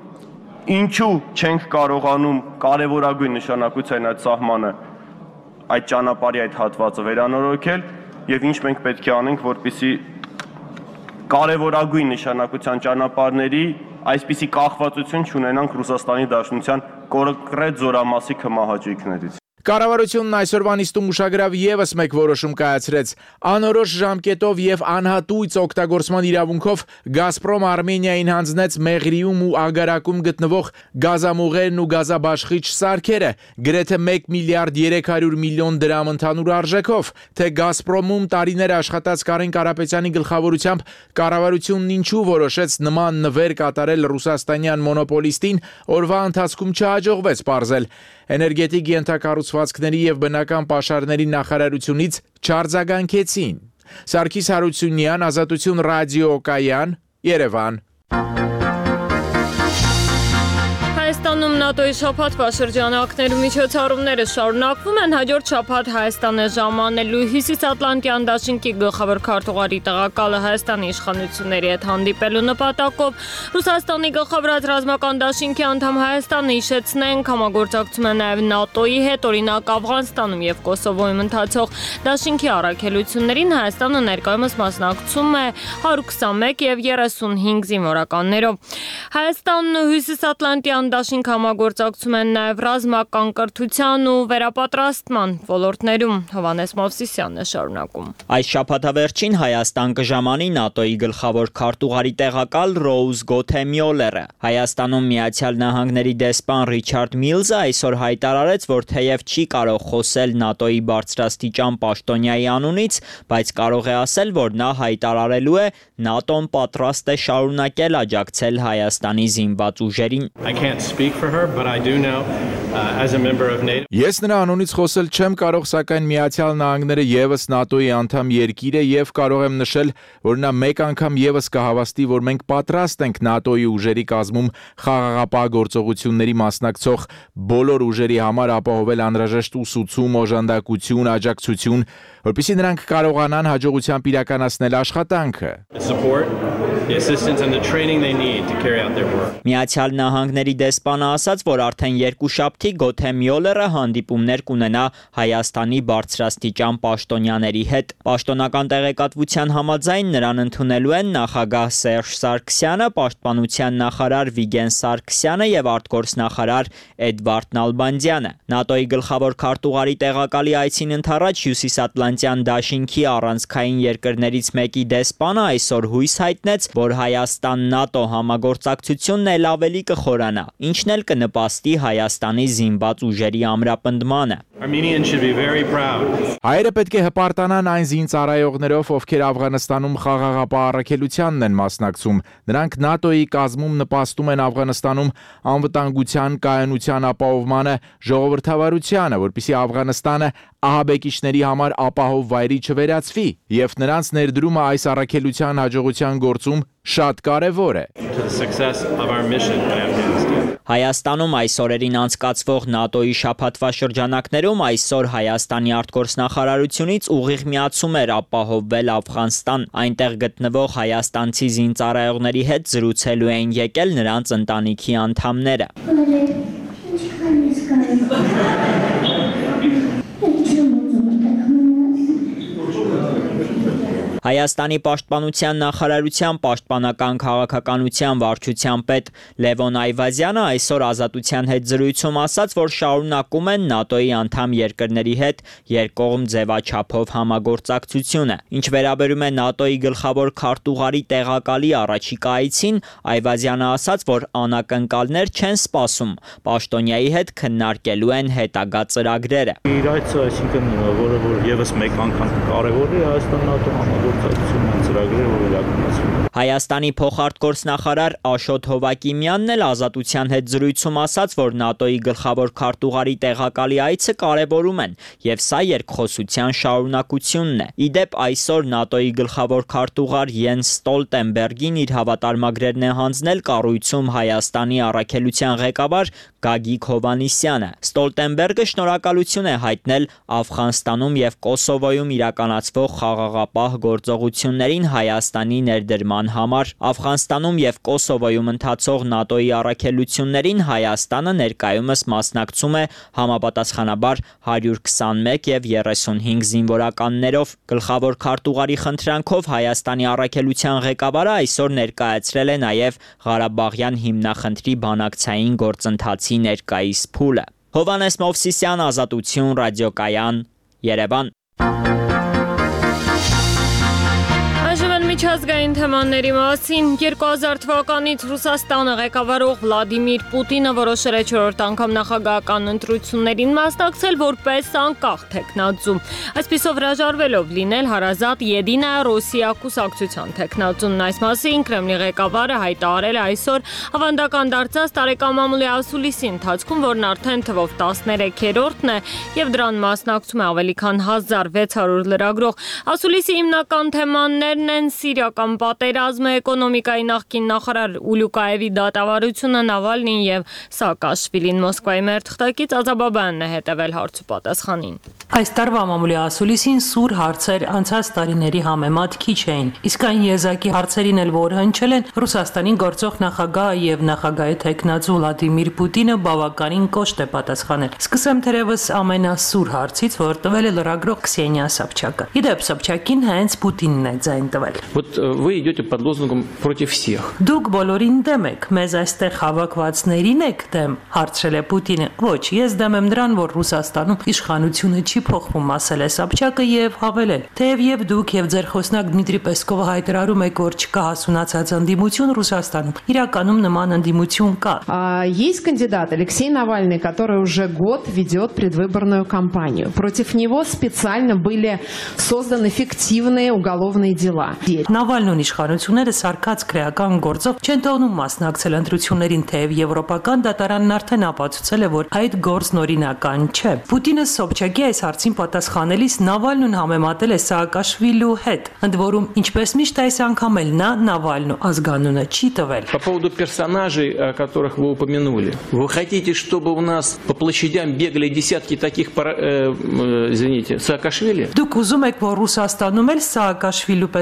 ինչու չենք կարողանում կարևորագույն նշանակության այդ սահմանը, այդ ճանապարհի այդ հատվածը վերանորոգել եւ ինչ մենք պետք է անենք, որպեսզի կարևորագույն նշանակության ճանապարհների այսպիսի կախվածություն չունենանք Ռուսաստանի Դաշնության կոնկրետ զորամասի քմահաճույքներից։ Կառավարությունն այսօրվա նիստում ուշագրավ եւս մեկ որոշում կայացրեց։ Անորոշ ժամկետով եւ անհատույց օգտագործման իրավունքով Գազպրոմ Արմենիային հանձնեց Մեղրիում ու Ագարակում գտնվող գազամուղերն ու գազաբաշխիչ սարքերը, գրեթե մեկ միլիարդ երեք հարյուր միլիոն դրամ ընդհանուր արժեքով, թե Գազպրոմում տարիներ աշխատած Կարեն Կարապետյանի գլխավորությամբ կառավարությունն ինչու որոշեց նման նվեր կատարել ռուսաստանյան մոնոպոլիստին, օրվա ընթացքում չհաջողվեց պարզել։ Էներգետիկ ենթակառուցվածքների եւ բնական պաշարների նախարարությունից չարձագանքեցին։ Սարգիս Հարությունյան, Ազատություն ռադիոկայան, Երևան։ Հայաստանում ՆԱՏՕ-ի շաբաթվա շրջանակներում միջոցառումները շարունակվում են, հաջորդ շաբաթ Հայաստանը ժամանելու Հյուսիսատլանտյան դաշինքի գլխավոր քարտուղարի տեղակալը Հայաստանի իշխանությունների հետ հանդիպելու նպատակով Ռուսաստանի գլխավորած ռազմական դաշինքի անդամ Հայաստանը հիշեցնենք համագործակցում է նաև ՆԱՏՕ-ի հետ, օրինակ Աֆղանստանում եւ Կոսովոյում ընթացող դաշինքի առաքելություններին Հայաստանը ներկայումս մասնակցում է հարյուր քսանմեկ եւ երեսունհինգ զինվորականներով։ Հայաստանն ու Հյուսիսատլանտյան դաշինք համագործակցում են նաև ռազմական կրթության ու վերապատրաստման ոլորտներում։ Հովհաննես Մովսիսյանն է շարունակում։ Այս շաբաթավերջին Հայաստան կժամանի ՆԱՏՕ-ի գլխավոր քարտուղարի տեղակալ Ռոուզ Գոթեմյոլերը։ Հայաստանում Միացյալ Նահանգների դեսպան Ռիչարդ Միլզը այսօր հայտարարեց, որ թեև չի կարող խոսել ՆԱՏՕ-ի բարձրաստիճան պաշտոնյայի անունից, բայց կարող է ասել, որ նա հայտարարելու է ՆԱՏՕ-ն պատրաստ է շարունակել աջակցել Հայաստանի զինված ուժերին։ Ես նրա անունից խոսել չեմ կարող, սակայն Միացյալ Նահանգները եւս ՆԱՏՕ-ի անդամ երկիր է եւ կարող եմ նշել, որ նա մեկ անգամ եւս կհավաստի, որ մենք պատրաստ ենք ՆԱՏՕ-ի ուժերի կազմում խաղաղապահ գործողությունների մասնակցող բոլոր ուժերի համար ապահովել անհրաժեշտ ուսուցում, օժանդակություն, աջակցություն, որպեսզի նրանք կարողանան հաջողությամբ իրականացնել աշխատանքը։ the assistance and the training they need to carry out their work. Միացյալ Նահանգների դեսպանը ասաց, որ արդեն երկուշաբթի Գոթե Մյոլերը հանդիպումներ կունենա Հայաստանի բարձրաստիճան պաշտոնյաների հետ։ Պաշտոնական տեղեկատվության համաձայն նրան ընդունելու են նախագահ Սերժ Սարգսյանը, պաշտպանության նախարար Վիգեն Սարգսյանը եւ արտգործնախարար Էդվարդ Նալբանդյանը։ ՆԱՏՕ-ի գլխավոր քարտուղարի տեղակալի այցին ընդառաջ Հյուսիսատլանտյան դաշինքի առանցքային երկրներից մեկի դեսպանը այսօր հույս հայտնեց, որ Հայաստան-ՆԱՏՕ համագործակցությունն էլ ավելի կխորանա, ինչն էլ կնպաստի Հայաստանի զինված ուժերի ամրապնդմանը։ Հայերը պետք է հպարտանան այն զինծառայողներով, ովքեր Աֆղանստանում խաղաղապահ առաքելությանն են մասնակցում։ Նրանք ՆԱՏՕ-ի կազմում նպաստում են Աֆղանստանում անվտանգության, կայունության ապահովմանը, ժողովրդավարությանը, որպեսզի Աֆղանստանը ահաբեկիչների համար ապահով վայրի չվերածվի, եւ նրանց ներդրումը այս առաքելության հաջողության գործում շատ կարևոր է։ Հայաստանում այս օրերին անցկացվող ՆԱՏՕ-ի շաբաթվա շրջանակներում այսօր Հայաստանի արտգործնախարարությունից ուղիղ միացում էր ապահովվել Աֆղանստան։ Այնտեղ գտնվող հայաստանցի զինծառայողների հետ զրուցելու էին եկել նրանց ընտանիքի անդամները։ Հայաստանի պաշտպանության նախարարության պաշտպանական քաղաքականության վարչության պետ Լևոն Այվազյանը այսօր Ազատության հետ զրույցում ասաց, որ շարունակում են ՆԱՏՕ-ի անդամ երկրների հետ երկկողմ ձևաչափով համագործակցությունը։ Ինչ վերաբերում է ՆԱՏՕ-ի գլխավոր քարտուղարի տեղակալի առաջիկա այցին, Այվազյանը ասաց, որ անակնկալներ չեն սպասում, պաշտոնյայի հետ քննարկելու են հետագա ծրագրերը։ Իր այցը, այսինքն, որը որ եւս մեկ անգամ կարևոր է Հայաստան-ՆԱՏՕ համագործակցության ծրագրերը, որ իրականացվում են։ Հայաստանի փոխարտգործնախարար Աշոտ Հովակիմյանն էլ Ազատության հետ զրույցում ասաց, որ ՆԱՏՕ-ի գլխավոր քարտուղարի տեղակալի այցը կարևորում են, եւ սա երկխոսության շարունակությունն է։ Իդեպ այսօր ՆԱՏՕ-ի գլխավոր քարտուղար Յենս Ստոլտենբերգին իր հավատարմագրերն է հանձնել կառույցում Հայաստանի առաքելության ղեկավար Գագիկ Հովանիսյանը։ Ստոլտենբերգը շնորհակալություն է հայտնել Աֆղանստանում եւ Կոսովոյում իրականացվող խաղաղապահ գործողություններին Հայաստանի ներդրման համար։ Աֆղանստանում եւ Կոսովոյում ընթացող ՆԱՏՕ-ի առաքելություններին Հայաստանը ներկայումս մասնակցում է համապատասխանաբար հարյուր քսանմեկ եւ երեսունհինգ զինվորականներով։ Գլխավոր քարտուղարի խնդրանքով Հայաստանի առաքելության ղեկավարը այսօր ներկայացրել է նաեւ Ղարաբաղյան հիմնախնդրի բանակցային գործընթացի ներկայիս փուլը։ Հովանես Մովսիսյան, Ազատություն, ռադիոկայան, Երևան։ Միջազգային թեմաների մասին երկու հազար թվականից Ռուսաստանը ղեկավարող Վլադիմիր Պուտինը որոշել է չորրորդ անգամ նախագահական ընտրություններին մասնակցել որպես անկախ թեկնածու։ Այսպիսով հրաժարվելով լինել հարազատ Եդինայա Ռոսիա կուսակցության թեկնածուն։ Այս մասին Կրեմլի ղեկավարը հայտարարել է այսօր ավանդական դարձած տարեկան մամուլի ասուլիսի ընթացքում, որն արդեն թվով տասներեքերորդն է եւ դրան մասնակցում է ավելի քան հազար վեց հարյուր լրագրող։ Ասուլիսի հիմնական թեմաներն են Սիրիական պատերազմը, էկոնոմիկայի նախկին նախարար Ուլյուկաևի դատավարությունը, Նավալնին եւ Սաակաշվիլին։ Մոսկվայի մեր թղթակից Ազաբաբյանն է հետևել հարցու պատասխանին։ Այս տարվա մամուլի ասուլիսին սուր հարցեր անցած տարիների համեմատ քիչ էին, իսկ այն եզակի հարցերին էլ, որ հնչել են, Ռուսաստանի գործող նախագահ եւ նախագահի թեկնածու Վլադիմիր Պուտինը բավականին կոշտ է պատասխանել։ Սկսեմ թերևս ամենասուր հարցից, որ տվել է լրագրող Քսենիա Սաբչակը։ Իդեպ Սաբչակին հենց Պուտինն է ձայն տվել։ Вот вы идете под лозунгом против всех. Դուք բոլորին դեմ եք, մեզ այստեղ հավաքվածներին եք դեմ, հարցրել է Պուտինը։ Ոչ, ես դեմ եմ նրան, որ Ռուսաստանում իշխանությունը չի փոխվում, ասել է Սաբչակը եւ հավելել. Թեև եւ դուք եւ ձեր խոսնակ Դմիտրի Պեսկովը հայտարարում եք, որ չկա հասունացած ընդդիմություն Ռուսաստանում, իրականում նման ընդդիմություն կա։ Есть кандидат Алексей Навальный, который уже год ведет предвыборную кампанию. Против него специально были созданы фиктивные уголовные дела. Նավալնուն իշխանությունները սարկած քրեական գործով չեն թողնում մասնակցել ընտրություններին, թեև եվրոպական դատարանն արդեն ապացուցել է, որ այդ գործն օրինական չէ։ Պուտինը Սոբչակի այս հարցին պատասխանելիս Նավալնուն համեմատել է Սաակաշվիլու հետ, ընդ որում ինչպես միշտ այս անգամ էլ նա Նավալնու ազգանունը չի տվել։ По поводу персонажей, которых вы упомянули. Вы хотите, чтобы у нас по площадям бегали десятки таких, извините, Саакашвили? Դուք ուզում եք, որ Ռուսաստանում էլ Սաակաշվիլու պես մարդիկ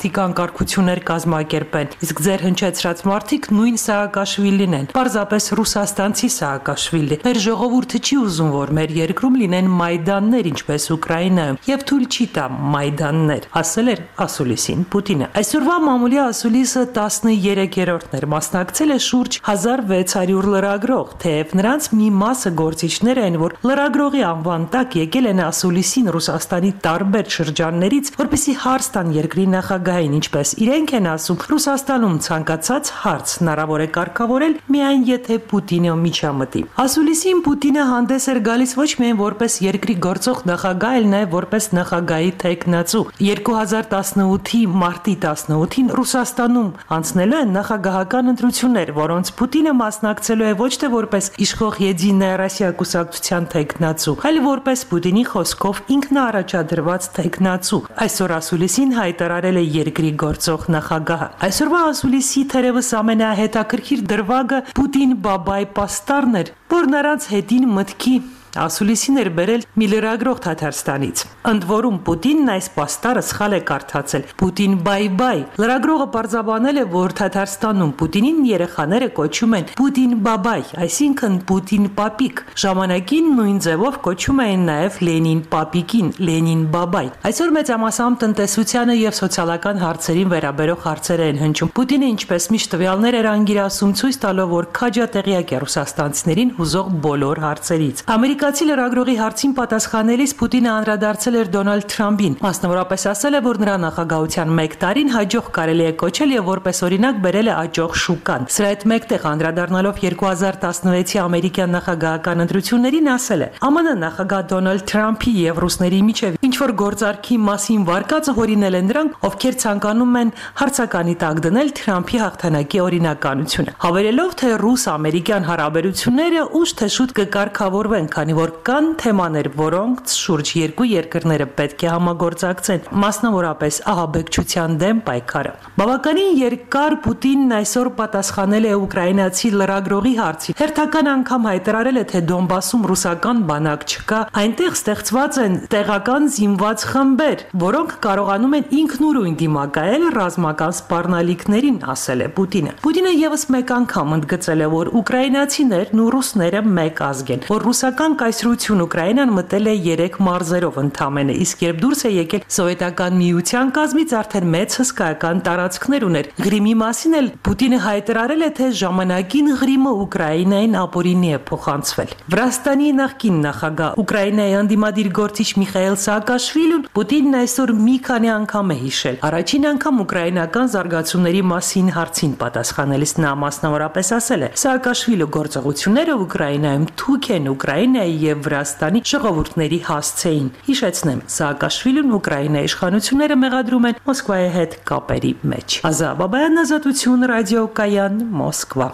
մարդիկ անկարգություններ կազմակերպեն, իսկ ձեր հնչեցրած մարդիկ նույն Սաակաշվիլին են, պարզապես ռուսաստանցի Սաակաշվիլի։ Մեր ժողովուրդը չի ուզում, որ մեր երկրում լինեն մայդաններ, ինչպես Ուկրաինայում, եւ թույլ չի տա մայդաններ, ասել էր ասուլիսին Պուտինը։ Այսօրվա մամուլի ասուլիսը տասներեքերորդն էր, մասնակցել է շուրջ հազար վեց հարյուր լրագրող, թեև նրանց մի մասը գործիչներ են, որ լրագրողի անվան տակ եկել են ասուլիսին Ռուսաստանի տարբեր շրջաններից, որպեսզի հարց տան երկրի նախագահային, ինչպես իրենք են ասում, Ռուսաստանում ցանկացած հարց հնարավոր է կարգավորել միայն եթե Պուտինը միջամտի։ Ասուլիսին Պուտինը հանդես էր գալիս ոչ միայն որպես երկրի գործող նախագահ, այլ նաև որպես նախագահի թեկնածու։ երկու հազար տասնութի մարտի տասնութին Ռուսաստանում անցնելու են նախագահական ընտրություններ, որոնց Պուտինը մասնակցելու է ոչ թե որպես իշխող Եդինայա Ռոսիա կուսակցության թեկնածու, այլ որպես Պուտինի խոսքով ինքնաառաջադրված թեկնածու։ Այսօր ասուլիսին հայտարարել է երկրի գործող նախագահը։ Այսօրվա ասուլիսի թերևս ամենահետաքրքիր դրվագը Պուտին բաբայ պաստառն էր, որ նրանց հետին մտքի ասուլիսին էր բերել մի լրագրող Թաթարստանից։ Ընդ որում Պուտինն այս պաստառը սխալ է կարդացել։ Պուտին բայ-բայ։ Լրագրողը պարզաբանել է, որ Թաթարստանում Պուտինին երեխաները կոչում են Պուտին բաբայ, այսինքն Պուտին պապիկ։ Ժամանակին նույն ձևով կոչում էին նաև Լենին պապիկին, Լենին բաբայ։ Այսօր մեծամասամբ տնտեսությանը եւ սոցիալական հարցերին վերաբերող հարցեր են հնչում։ Պուտինը ինչպես միշտ տվյալներ էր անգիրասում, ցույց տալով, որ քաջատեղյակ է ռուսաստանցիներին հուզող բոլոր հարցերից։ Ամերիկացի լրագրողի հարցին պատասխանելիս Պուտինը անդրադարձել էր Դոնալդ Թրամփին, մասնավորապես ասել է, որ նրա նախագահության մեկ տարին հաջող կարելի է կոչել եւ որպես օրինակ բերել է աճող շուկան։ Սրա հետ մեկտեղ անդրադառնալով երկու հազար տասնվեցի ամերիկյան նախագահական ընտրություններին ասել է. ԱՄՆ նախագահ Դոնալդ Թրամփի եւ ռուսների միջև ինչ որ գործարքի մասին վարկածը հորինել են նրանք, ովքեր ցանկանում են հարցականի տակ դնել Թրամփի հաղթանակի օրինականությունը, հավելելով, թե ռուս-ամերիկյան հարաբերությունները ուշ թե շուտ կկարգավորվեն, քանի որ կան թեմաներ, որոնց շուրջ երկու երկրները պետք է համագործակցեն, մասնավորապես ահաբեկչության դեմ պայքարը։ Բավականին երկար Պուտինն այսօր պատասխանել է ուկրաինացի լրագրողի հարցին։ Հերթական անգամ հայտարարել է, թե Դոնբասում ռուսական բանակ չկա, այնտեղ ստեղծված են տեղական զինված խմբեր, որոնք կարողանում են ինքնուրույն դիմակայել ռազմական սպառնալիքներին, ասել է Պուտինը։ Պուտինը եւս մեկ անգամ ընդգծել է, որ ուկրաինացիներն ու ռուսները մեկ ազգ են, որ ռուսական կայսրություն Ուկրաինան մտել է երեք մարզերով ընդամենը, իսկ երբ դուրս է եկել սովետական միության կազմից, արդեն մեծ հսկայական տարածքներ ուներ։ Ղրիմի մասին էլ Պուտինը հայտարարել է, թե ժամանակին Ղրիմը Ուկրաինային ապօրինի է փոխանցվել։ Վրաստանի նախկին նախագահ Ուկրաինայի անդիմադիր գործիչ Միխայել Սաակաշվիլին Պուտինն այսօր մի քանի անգամ է հիշել։ Առաջին անգամ ուկրաինական զարգացումների մասին հարցին պատասխանելիս նա մասնավորապես ասել է. Սաակաշվիլի գործողությունները Ուկրաինայում թույք են Ուկրաինայի եւ Վրաստանի ժողովուրդների հասցեին։ Հիշեցնեմ, Սաակաշվիլին Ուկրաինայի իշխանությունները մեղադրում են Մոսկվայի հետ կապերի մեջ։ Ազա Բաբայան, Ազատություն, ռադիոկայան, Մոսկվա։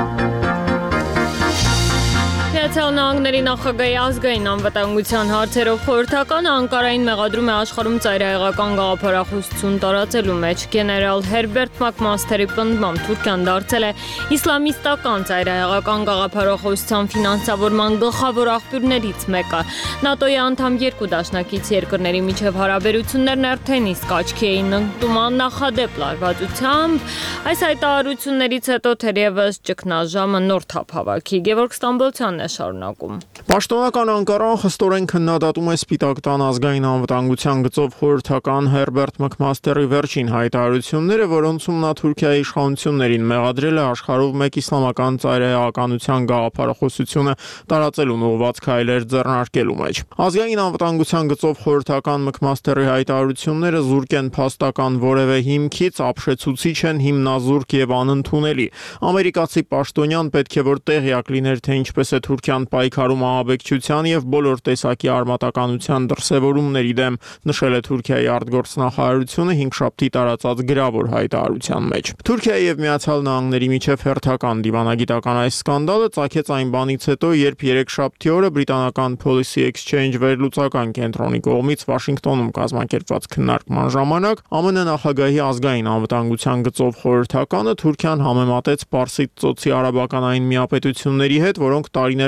Միացյալ Նահանգների նախագահի ազգային անվտանգության հարցերով խորհրդական Անկարային մեղադրում է աշխարհում ծայրահեղական գաղափարախոսություն տարածելու մեջ։ Գեներալ Հերբերտ Մակմաստերի պնդմամբ Թուրքիան դարձել է իսլամիստական ծայրահեղական գաղափարախոսության ֆինանսավորման գլխավոր աղբյուրներից մեկը։ ՆԱՏՕ-ի անդամ երկու դաշնակից երկրների միջև հարաբերություններն արդեն իսկ աչքի էին ընկնում աննախադեպ լարվածությամբ։ Այս հայտարարություններից հետո թերևս ճգնաժամը նոր թափ հավաքի։ Գևորգ Ստամբոլցյանն է շարունակում։ Պաշտոնական Անկարան խստորեն քննադատում է Սպիտակ տան ազգային անվտանգության գծով խորհրդական Հերբերտ Մակմաստերի վերջին հայտարարությունները, որոնցում նա Թուրքիայի իշխանություններին մեղադրել է աշխարհով մեկ իսլամական ծայրահեղականության գաղափարախոսությունը տարածելուն ուղղված քայլեր ձեռնարկելու մեջ։ Ազգային անվտանգության գծով խորհրդական Մակմաստերի հայտարարությունները զուրկ են փաստական որևէ հիմքից, ապշեցուցիչ են, հիմնազուրկ եւ անընդունելի։ Ամերիկացի պաշտոնյան պետք է որ տեղյակ լիներ, թե ինչպես է Թուրքիան պայքարում ահաբեկչության եւ բոլոր տեսակի արմատականության դրսեւորումների դեմ, նշել է Թուրքիայի արտգործնախարարությունը հինգշաբթի տարածած գրավոր հայտարարության մեջ։ Թուրքիայի եւ Միացյալ Նահանգների միջև հերթական դիվանագիտական այս սկանդալը ծագեց այն բանից հետո, երբ երեքշաբթի օրը բրիտանական Policy Exchange վերլուծական կենտրոնի կողմից Վաշինգտոնում կազմակերպված քննարկման ժամանակ ԱՄՆ նախագահի ազգային անվտանգության գծով խորհրդականը Թուրքիան համեմատեց Պարսից ծոցի արաբականային միապետությունների հետ, որոնք տարիներ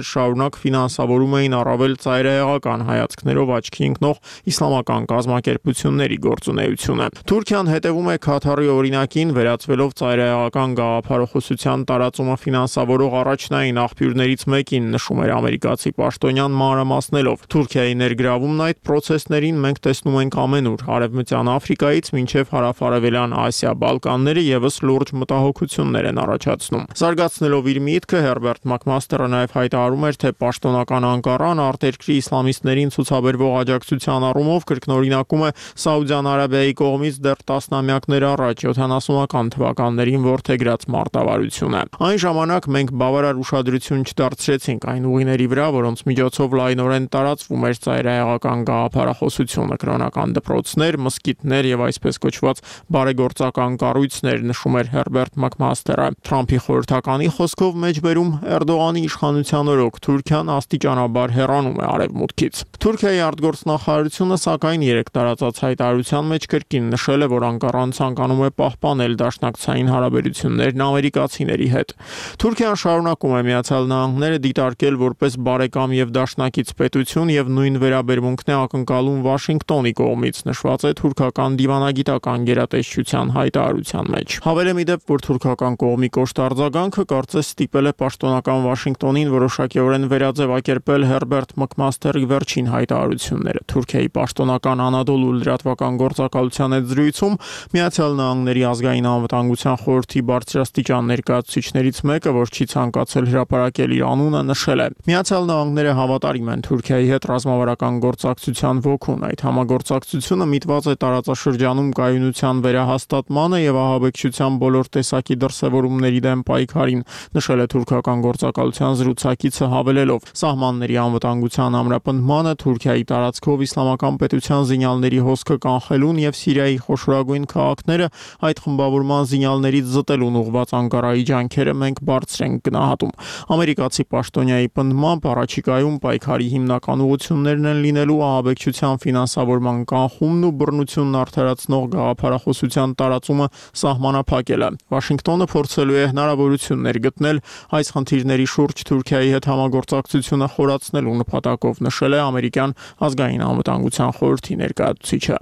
շարունակ ֆինանսավորում էին առավել ծայրահեղական հայացքներով աչքի ընկնող իսլամական կազմակերպությունների գործունեությունը։ Թուրքիան հետևում է Քաթարի օրինակին, վերածվելով ծայրահեղական գաղափարախոսության տարածումը ֆինանսավորող առաջնային աղբյուրներից մեկին, նշում էր ամերիկացի պաշտոնյան մանրամասնելով։ Թուրքիայի ներգրավումն այդ պրոցեսներին մենք տեսնում ենք ամենուր, Արևմտյան Աֆրիկայից մինչև հարավարևելյան Ասիա, Բալկանները եւս լուրջ մտահոգություններ են առաջացնում։ Զարգացնելով իր միտքը, Հերբերտ Մակմաստերը նաև հայտարարում էր, թե պաշտոնական Անկարան արտերկրի իսլամիստներին ցուցաբերվող աջակցության առումով կրկնօրինակում է Սաուդյան Արաբիայի կողմից դեռ տասնամյակներ առաջ յոթանասունական թվականներին որդեգրած մարտավարությունը։ Այն ժամանակ մենք բավարար ուշադրություն չդարձրեցինք այն ուղիների վրա, որոնց միջոցով լայնորեն տարածվում էր ծայրահեղական գաղափարախոսությունը, կրոնական դպրոցներ, մսկիթներ եւ այսպես կոչված բարեգործական կառույցներ, նշում էր Հերբերտ Մակմաստերը։ Թրամփի խորհրդականի խոսքով մեջբերում Էրդողանի իշխանության օրոք Թուրքիան աստիճանաբար հեռանում է արևմուտքից։ Թուրքիայի արտգործնախարարությունը սակայն երեք տարածած հայտարարության մեջ կրկին նշել է, որ Անկարան ցանկանում է պահպանել դաշնակցային հարաբերություններն ամերիկացիների հետ։ Թուրքիան շարունակում է Միացյալ Նահանգները դիտարկել որպես բարեկամ եւ դաշնակից պետություն եւ նույն վերաբերմունքն է ակնկալում Վաշինգտոնի կողմից, նշված է թուրքական դիվանագիտական գերատեսչության հայտարարության մեջ։ Հավելեմ ի դեպ, որ թուրքական կողմի կոշտ արձագանքը կարծես ստիպել է պաշտոնական Վաշինգտոնին որոշակիորեն վերաձևակերպել Հերբերտ Մակմաստերի վերջին հայտարարությունները։ Թուրքիայի պաշտոնական Անադոլու լրատվական գործակալության հետ զրույցում Միացյալ Նահանգների ազգային անվտանգության խորհրդի բարձրաստիճան ներկայացուցիչներից մեկը, որ չի ցանկացել հրապարակել իր անունը, նշել է. Միացյալ Նահանգները հավատարիմ են Թուրքիայի հետ ռազմավարական գործակցության ոգուն։ Այդ համագործակցությունը միտված է տարածաշրջանում կայունության վերահաստատմանը եւ ահաբեկչության բոլոր տեսակի դրսեւորումների դեմ պայքարին, նշել է թուրքական գործակալության զրուցակիցը, հավելելով. Սահմանների անվտանգության ամրապնդմանը, Թուրքիայի տարածքով իսլամական պետության զինյալների հոսքը կանխելուն եւ Սիրիայի խոշորագույն քաղաքները այդ խմբավորման զինյալներից զտելուն ուղղված Անկարայի ջանքերը մենք բարձր ենք գնահատում։ Ամերիկացի պաշտոնյայի պնդմամբ առաջիկայում պայքարի հիմնական ուղղություններն են լինելու ահաբեկչության ֆինանսավորման կանխումն ու բռնությունն արդարացնող գաղափարախոսության տարածումը սահմանափակելը։ Վաշինգտոնը փորձելու է հնարավորություններ գտնել այս խնդիրների շուրջ Թուրքիայի հետ համագործակցությունը խորացնելու նպատակով, նշել է ամերիկյան ազգային անվտանգության խորհրդի ներկայացուցիչը։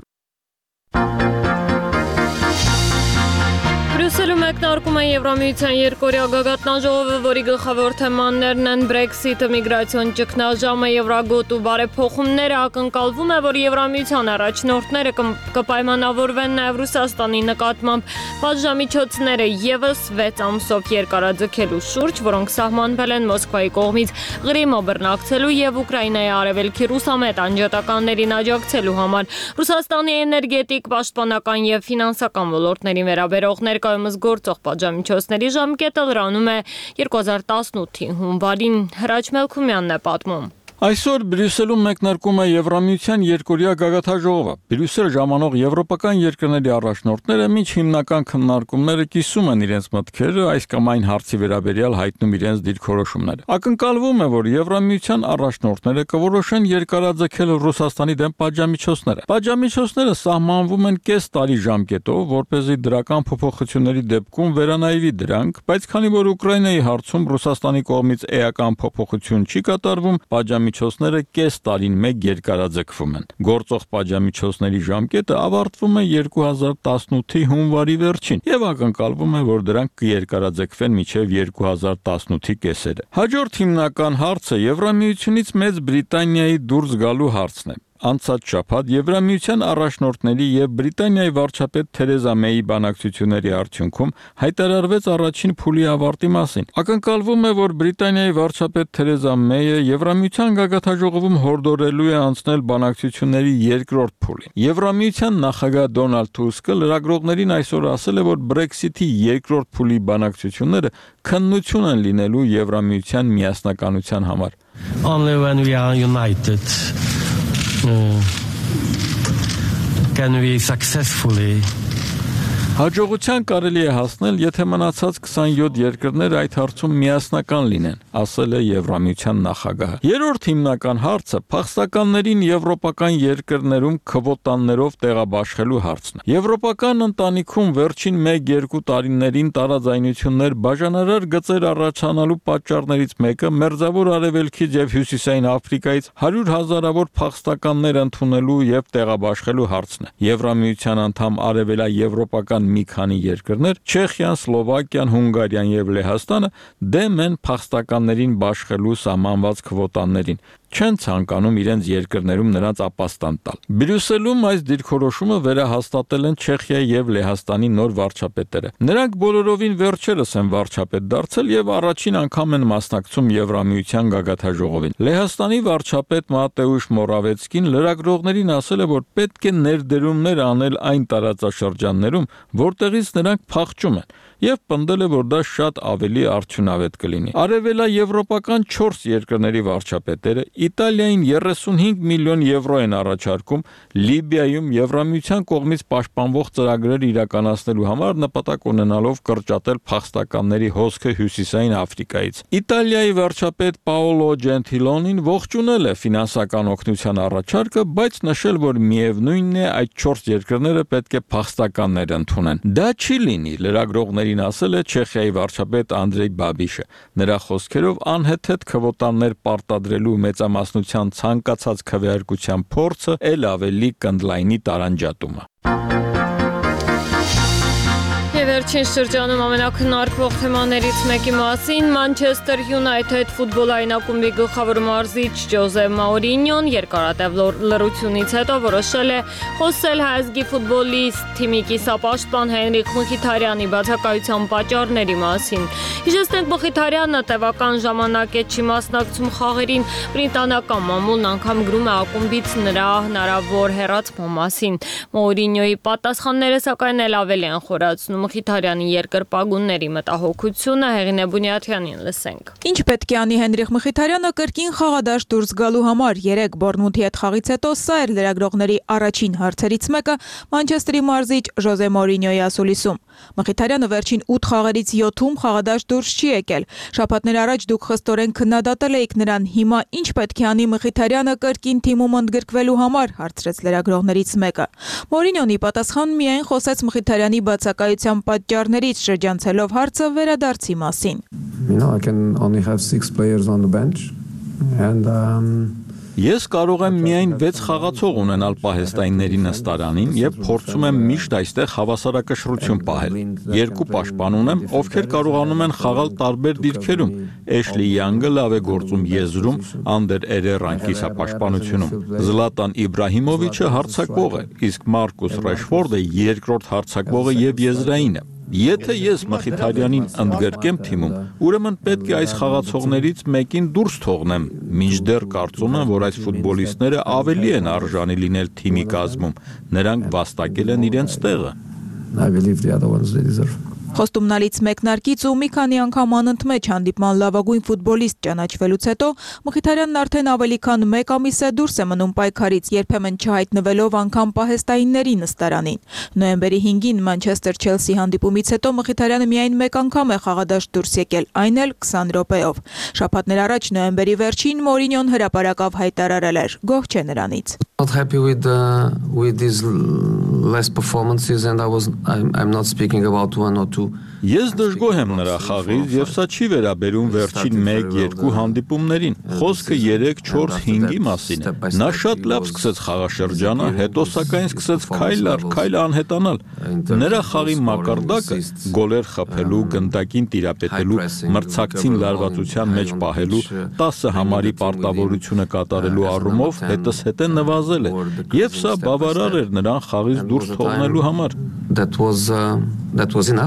Բրյուսելում մեկնարկում է Եվրամիության երկօրյա գագաթնաժողովը, որի գլխավոր թեմաներն են Brexit-ը, միգրացիոն ճգնաժամը, Եվրագոտ ու բարեփոխումները։ Ակնկալվում է, որ Եվրամիության առաջնորդները կպայմանավորվեն նաև Ռուսաստանի նկատմամբ պատժամիջոցները ևս վեց ամսով երկարաձգելու շուրջ, որոնք սահմանվել են Մոսկվայի կողմից Ղրիմը բռնակցելու եւ Ուկրաինայի արևելքի ռուսամետ անջատականներին աջակցելու համար։ Ռուսաստանի էներգետիկ, պաշտպանական եւ ֆինանսական ոլորտներին վերաբերող ներկայումս գործող պատժամիջոցների ժամկետը լրանում է երկու հազար տասնութի հունվարին։ Հրաչ Մելքումյանն է պատմում։ Այսօր Բրյուսելում մեկնարկում է Եվրամիության երկօրյա գագաթնաժողովը։ Բրյուսել ժամանող եվրոպական երկրների առաջնորդները միջ հիմնական քննարկումները կիսում են իրենց մտքերը, այս կամ այն հարցի վերաբերյալ հայտնում իրենց դիրքորոշումները։ Ակնկալվում է, որ Եվրամիության առաջնորդները կորոշեն երկարաձգել Ռուսաստանի դեմ պատժամիջոցները։ Պատժամիջոցները սահմանվում են կես տարի ժամկետով, որպեսզի դրական փոփոխությունների դեպքում վերանայվի դրանք, բայց քանի որ Ուկրաինայի հարցում Ռուսաստանի կողմից էական փոփոխություն չի կատարվում, պատժամիջոցները կես տարին մեկ երկարաձգվում են։ Գործող պատժամիջոցների ժամկետը ավարտվում է երկու հազար տասնութի հունվարի վերջին եւ ակնկալվում է, որ դրանք կերկարաձգվեն մինչեւ երկու հազար տասնութի կեսերը։ Հաջորդ հիմնական հարցը Եվրամիությունից Մեծ Բրիտանիայի դուրս գալու հարցն է։ Անցած շաբաթ Եվրամիության առաջնորդների եւ Բրիտանիայի վարչապետ Թերեզա Մեյի բանակցությունների արդյունքում հայտարարվեց առաջին փուլի ավարտի մասին։ Ակնկալվում է, որ Բրիտանիայի վարչապետ Թերեզա Մեյը Եվրամիության գագաթնաժողովում հորդորելու է անցնել բանակցությունների երկրորդ փուլին։ Եվրամիության նախագահ Դոնալդ Թուսկը լրագրողներին այսօր ասել է, որ Brexit-ի երկրորդ փուլի բանակցությունները քննություն են լինելու Եվրամիության միասնականության համար։ Only when we are united Uh, can we successfully Հաջողության կարելի է հասնել, եթե մնացած քսանյոթ երկրներ այդ հարցում միասնական լինեն, ասել է Եվրամիության նախագահը։ Երրորդ հիմնական հարցը փախստականներին եվրոպական երկրներում քվոտաներով տեղաբաշխելու հարցն է։ Եվրոպական ընտանիքում վերջին մեկ-երկու տարիներին տարաձայնություններ բաժանարար գծեր առաջանալու պատճառներից մեկը Մերձավոր Արևելքից եւ Հյուսիսային Աֆրիկայից հարյուր հազարավոր փախստականներ ընդունելու եւ տեղաբաշխելու հարցն է։ Եվրամիության անդամ արևելաեվրոպական մի քանի երկրներ՝ Չեխիան, Սլովակիան, Հունգարիան եւ Լեհաստանը դեմ են փախստականներին բաշխելու սահմանված քվոտաներին, չեն ցանկանում իրենց երկրներում նրանց ապաստան տալ։ Բրյուսելում այս դիրքորոշումը վերահաստատել են Չեխիայի եւ Լեհաստանի նոր վարչապետերը։ Նրանք բոլորովին վերջերս են վարչապետ դարձել եւ առաջին անգամ են մասնակցում Եվրամիության գագաթաժողովին։ Լեհաստանի վարչապետ Մատեուշ Մորավեցկին լրագրողներին ասել է, որ պետք է ներդրումներ անել այն տարածաշրջաններում, որտեղից նրանք փախչում են, եւ պնդել է, որ դա շատ ավելի արդյունավետ կլինի։ Արևելաեվրոպական չորս երկրների վարչապետերը Իտալիային երեսունհինգ միլիոն եվրո են առաջարկում Լիբիայում Եվրամիության կողմից պաշտպանվող ծրագրեր իրականացնելու համար նպատակ ունենալով կրճատել փախստականների հոսքը Հյուսիսային Աֆրիկայից։ Իտալիայի վարչապետ Պաոլո Ջենթիլոնին ողջունել է ֆինանսական օգնության առաջարկը, բայց նշել, որ միևնույնն է այդ չորս երկրները պետք է փախստականներ ընդունեն։ Դա չի լինի, լրագրողներին ասել է Չեխիայի վարչապետ Անդրեյ Բաբիշը։ Նրա խոսքերով անհեթեթ քվոտաներ պարտադրելու մեծամասնության ցանկացած քվեարկության փորձը ել ավելի կնդլայնի տարանջատումը։ Վերջին շրջանում ամենակնարկվող թեմաներից մեկի մասին Մանչեսթեր Յունայթեդ ֆուտբոլային ակումբի գլխավոր մարզիչ Ջոզե Մաուրինյոն երկարատև լռությունից հետո որոշել է խոսել հայազգի ֆուտբոլիստ թիմի կիսապաշտպան Հենրիկ Մխիթարյանի բացակայության պատճառների մասին։ Հիշեցնենք, Մխիթարյանը տևական ժամանակ է չի մասնակցում խաղերին, բրիտանական մամուլն անգամ գրում է ակումբից նրա հնարավոր հեռացման մասին։ Մաուրինյոյի պատասխանները սակայն էլ ավելի են խորացնում Մխիթարյանի երկրպագունների մտահոգությունը, Հեղինե Բունյաթյանին լսենք։ Ինչ պետք է անի Հենրիկ Մխիթարյանը կրկին խաղադաշտ դուրս գալու համար։ Երեք Բորնմութի հետ խաղից հետո սա էր լրագրողների առաջին հարցերից մեկը Մանչեսթերի մարզիչ Ժոզե Մորինյոյի ասուլիսում։ Մխիթարյանը վերջին ութ խաղերից յոթում խաղադաշտ դուրս չի եկել։ Շաբաթներ առաջ դուք խստորեն քննադատել էիք նրան, հիմա ինչ պետք է անի Մխիթարյանը կրկին թիմում ընդգրկվելու համար, հարցրեց լրագրողներից մեկը։ Մորինյոնի պատասխան միայն խոսեց Մխիթարյանի բացակայության պատճառներից, շրջանցելով հարցը վերադարձի մասին։ You know, I can only have six players on the bench and um Ես կարող եմ միայն վեց խաղացող ունենալ պահեստայինների նստարանին եւ փորձում եմ միշտ այստեղ հավասարակշռություն պահել։ Երկու պաշտպան ունեմ, ովքեր կարողանում են խաղալ տարբեր դիրքերում։ Էշլի Յանգը լավ է գործում եզրում, Անդեր Էրերան կիսապաշտպանությունում։ Զլատան Իբրահիմովիչը հարձակվող է, իսկ Մարկուս Ռեշֆորդը երկրորդ հարձակվողը եւ եզրայինը։ Եթե ես Մխիթարյանին ընդգրկեմ թիմում, ուրեմն պետք է այս խաղացողներից մեկին դուրս թողնեմ, մինչդեռ կարծում եմ, որ այս ֆուտբոլիստները ավելի են արժանի լինել թիմի կազմում, նրանք վաստակել են իրենց տեղը։ I believe the other ones they deserve. Խոստումնալից մեկնարկից ու մի քանի անգամ անընդմեջ հանդիպման լավագույն ֆուտբոլիստ ճանաչվելուց հետո Մխիթարյանն արդեն ավելի քան մեկ ամիս է դուրս է մնում պայքարից, երբեմն չհայտնվելով անգամ պահեստայինների նստարանին։ Նոյեմբերի հինգին Մանչեսթեր Չելսի հանդիպումից հետո Մխիթարյանը միայն մեկ անգամ է խաղադաշտ դուրս եկել, այն էլ քսան րոպեով։ Շաբաթներ առաջ նոյեմբերի վերջին Մորինյոն հրապարակավ հայտարարել էր. Գոհ չէ նրանից։ Not happy with uh, with these less performances and I was I'm, I'm not speaking about one or two. Ես դժգոհ եմ նրա խաղից եւ սա չի վերաբերում վերջին մեկ-երկու հանդիպումներին։ Խոսքը երեք, չորս, հինգի մասին է։ Նա շատ լավ սկսեց խաղաշրջանը, հետո սակայն սկսեց քայլ առ քայլ անհետանալ։ Նրա խաղի մակարդակը գոլեր խփելու, գնդակին տիրապետելու, մրցակցին լարվածության մեջ պահելու, տասը համարի պարտավորությունը կատարելու առումով հետզհետե նվազել է։ Եվ սա բավարար էր նրան խաղից դուրս թողնելու համար։ That was uh, that was enough.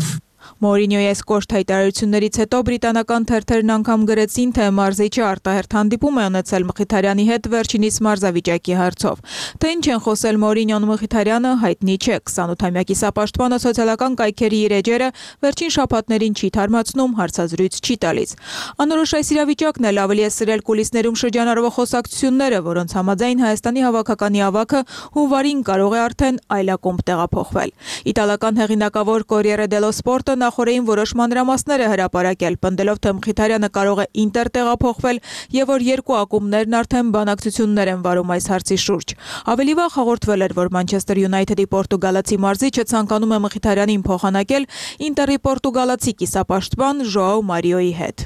Մորինյոյի այս կոշտ հայտարարություններից հետո բրիտանական թերթերն անգամ գրեցին, թե մարզիչը արտահերթ հանդիպում է ունեցել Մխիթարյանի հետ վերջինիս մարզավիճակի հարցով։ Թե ինչ են խոսել Մորինյոն ու Մխիթարյանը, հայտնի չէ։ քսանութամյա կիսապաշտպանը սոցիալական կայքերի իր էջերը վերջին շաբաթներին չի թարմացնում, հարցազրույց չի տալիս։ Անորոշ այս իրավիճակն էլ ավելի է սրել կուլիսներում շրջանառվող խոսակցությունները, որոնց համաձայն Հայաստանի հավաքականի ավագը հունվարին կարող է արդեն այլակումբ տեղափոխվել։ Իտալական հեղինակավոր Corriere dello Sport-ը նախորդին որոշ մանրամասներ է հրապարակել, պնդելով, թե Մխիթարյանը կարող է Ինտեր տեղափոխվել եւ որ երկու ակումբներն արդեն բանակցություններ են վարում այս հարցի շուրջ։ Ավելի վաղ հաղորդվել էր, որ Manchester United-ի պորտուգալացի մարզիչը ցանկանում է Մխիթարյանին փոխանակել Ինտերի պորտուգալացի կիսապաշտպան Ժոաու Մարիոյի հետ։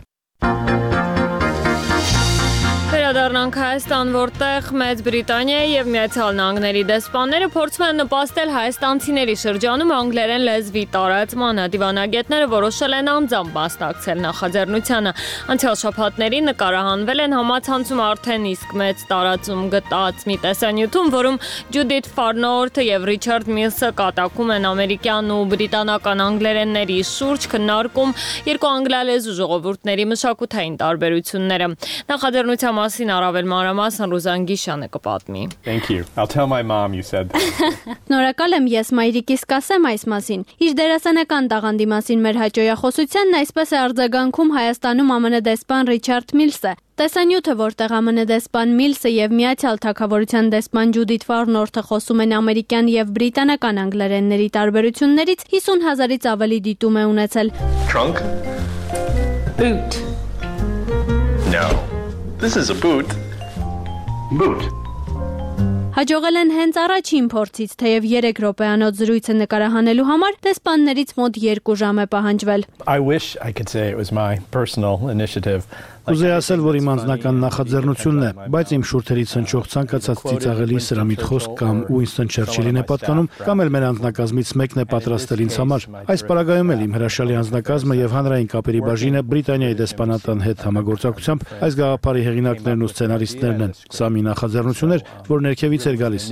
Վերադառնանք Հայաստան, որտեղ Մեծ Բրիտանիայի եւ Միացյալ Նահանգների դեսպանները փորձում են նպաստել հայաստանցիների շրջանում անգլերեն լեզվի տարածմանը։ Դիվանագետները որոշել են անձամբ մասնակցել նախաձեռնությանը։ Անցյալ շաբաթներին նկարահանվել են համացանցում արդեն իսկ մեծ տարածում գտած մի տեսանյութում, որում Ջուդիթ Ֆարնորթը եւ Ռիչարդ Միլսը կատակում են ամերիկյան ու բրիտանական անգլերենների շուրջ քննարկում երկու անգլալեզու ժողովուրդների մշակութային տարբերությունները։ Նախաձեռնության մասին առավել մանրամասն Ռուզան Գիշյանը կպատմի։ Thank you. I'll tell my mom you said that. Շնորհակալ եմ, ես մայրիկիս կասեմ այս մասին։ Իր դերասանական տաղանդի մասին մեր հաջողախոսությանն այսպես է արձագանքում Հայաստանում ԱՄՆ դեսպան Ռիչարդ Միլսը։ Տեսանյութը, որտեղ ԱՄՆ դեսպան Միլսը եւ Միացյալ Թագավորության դեսպան Ջուդիթ Ֆարնորթը խոսում են ամերիկյան եւ բրիտանական անգլերենների տարբերություններից, հիսուն հազարից ավելի դիտում է ունեցել։ Trunk? Boot. No. This is a boot. Boot. Հաջողել են հենց առաջին փորձից, թեև երեք րոպեանոց զրույցը նկարահանելու համար դեսպաններից մոտ երկու ժամ է պահանջվել։ I wish I could say it was my personal initiative. Ուզեի ասել, որ իմ անձնական նախաձեռնությունն է, բայց իմ շուրթերից հնչող ցանկացած ծիծաղելի սրամիտ խոսք կամ Ուինստոն Չերչիլին է պատկանում, կամ էլ մեր անձնակազմից մեկն է պատրաստել ինձ համար։ Այս պարագայում էլ իմ հրաշալի անձնակազմը եւ հանրային կապերի բաժինը Բրիտանիայի դեսպանատան հետ համագործակցությամբ այս գաղափարի հեղինակներն ու սցենարիստներն են։ Սա մի նախաձեռնություն էր, որ ներքևից էր գալիս։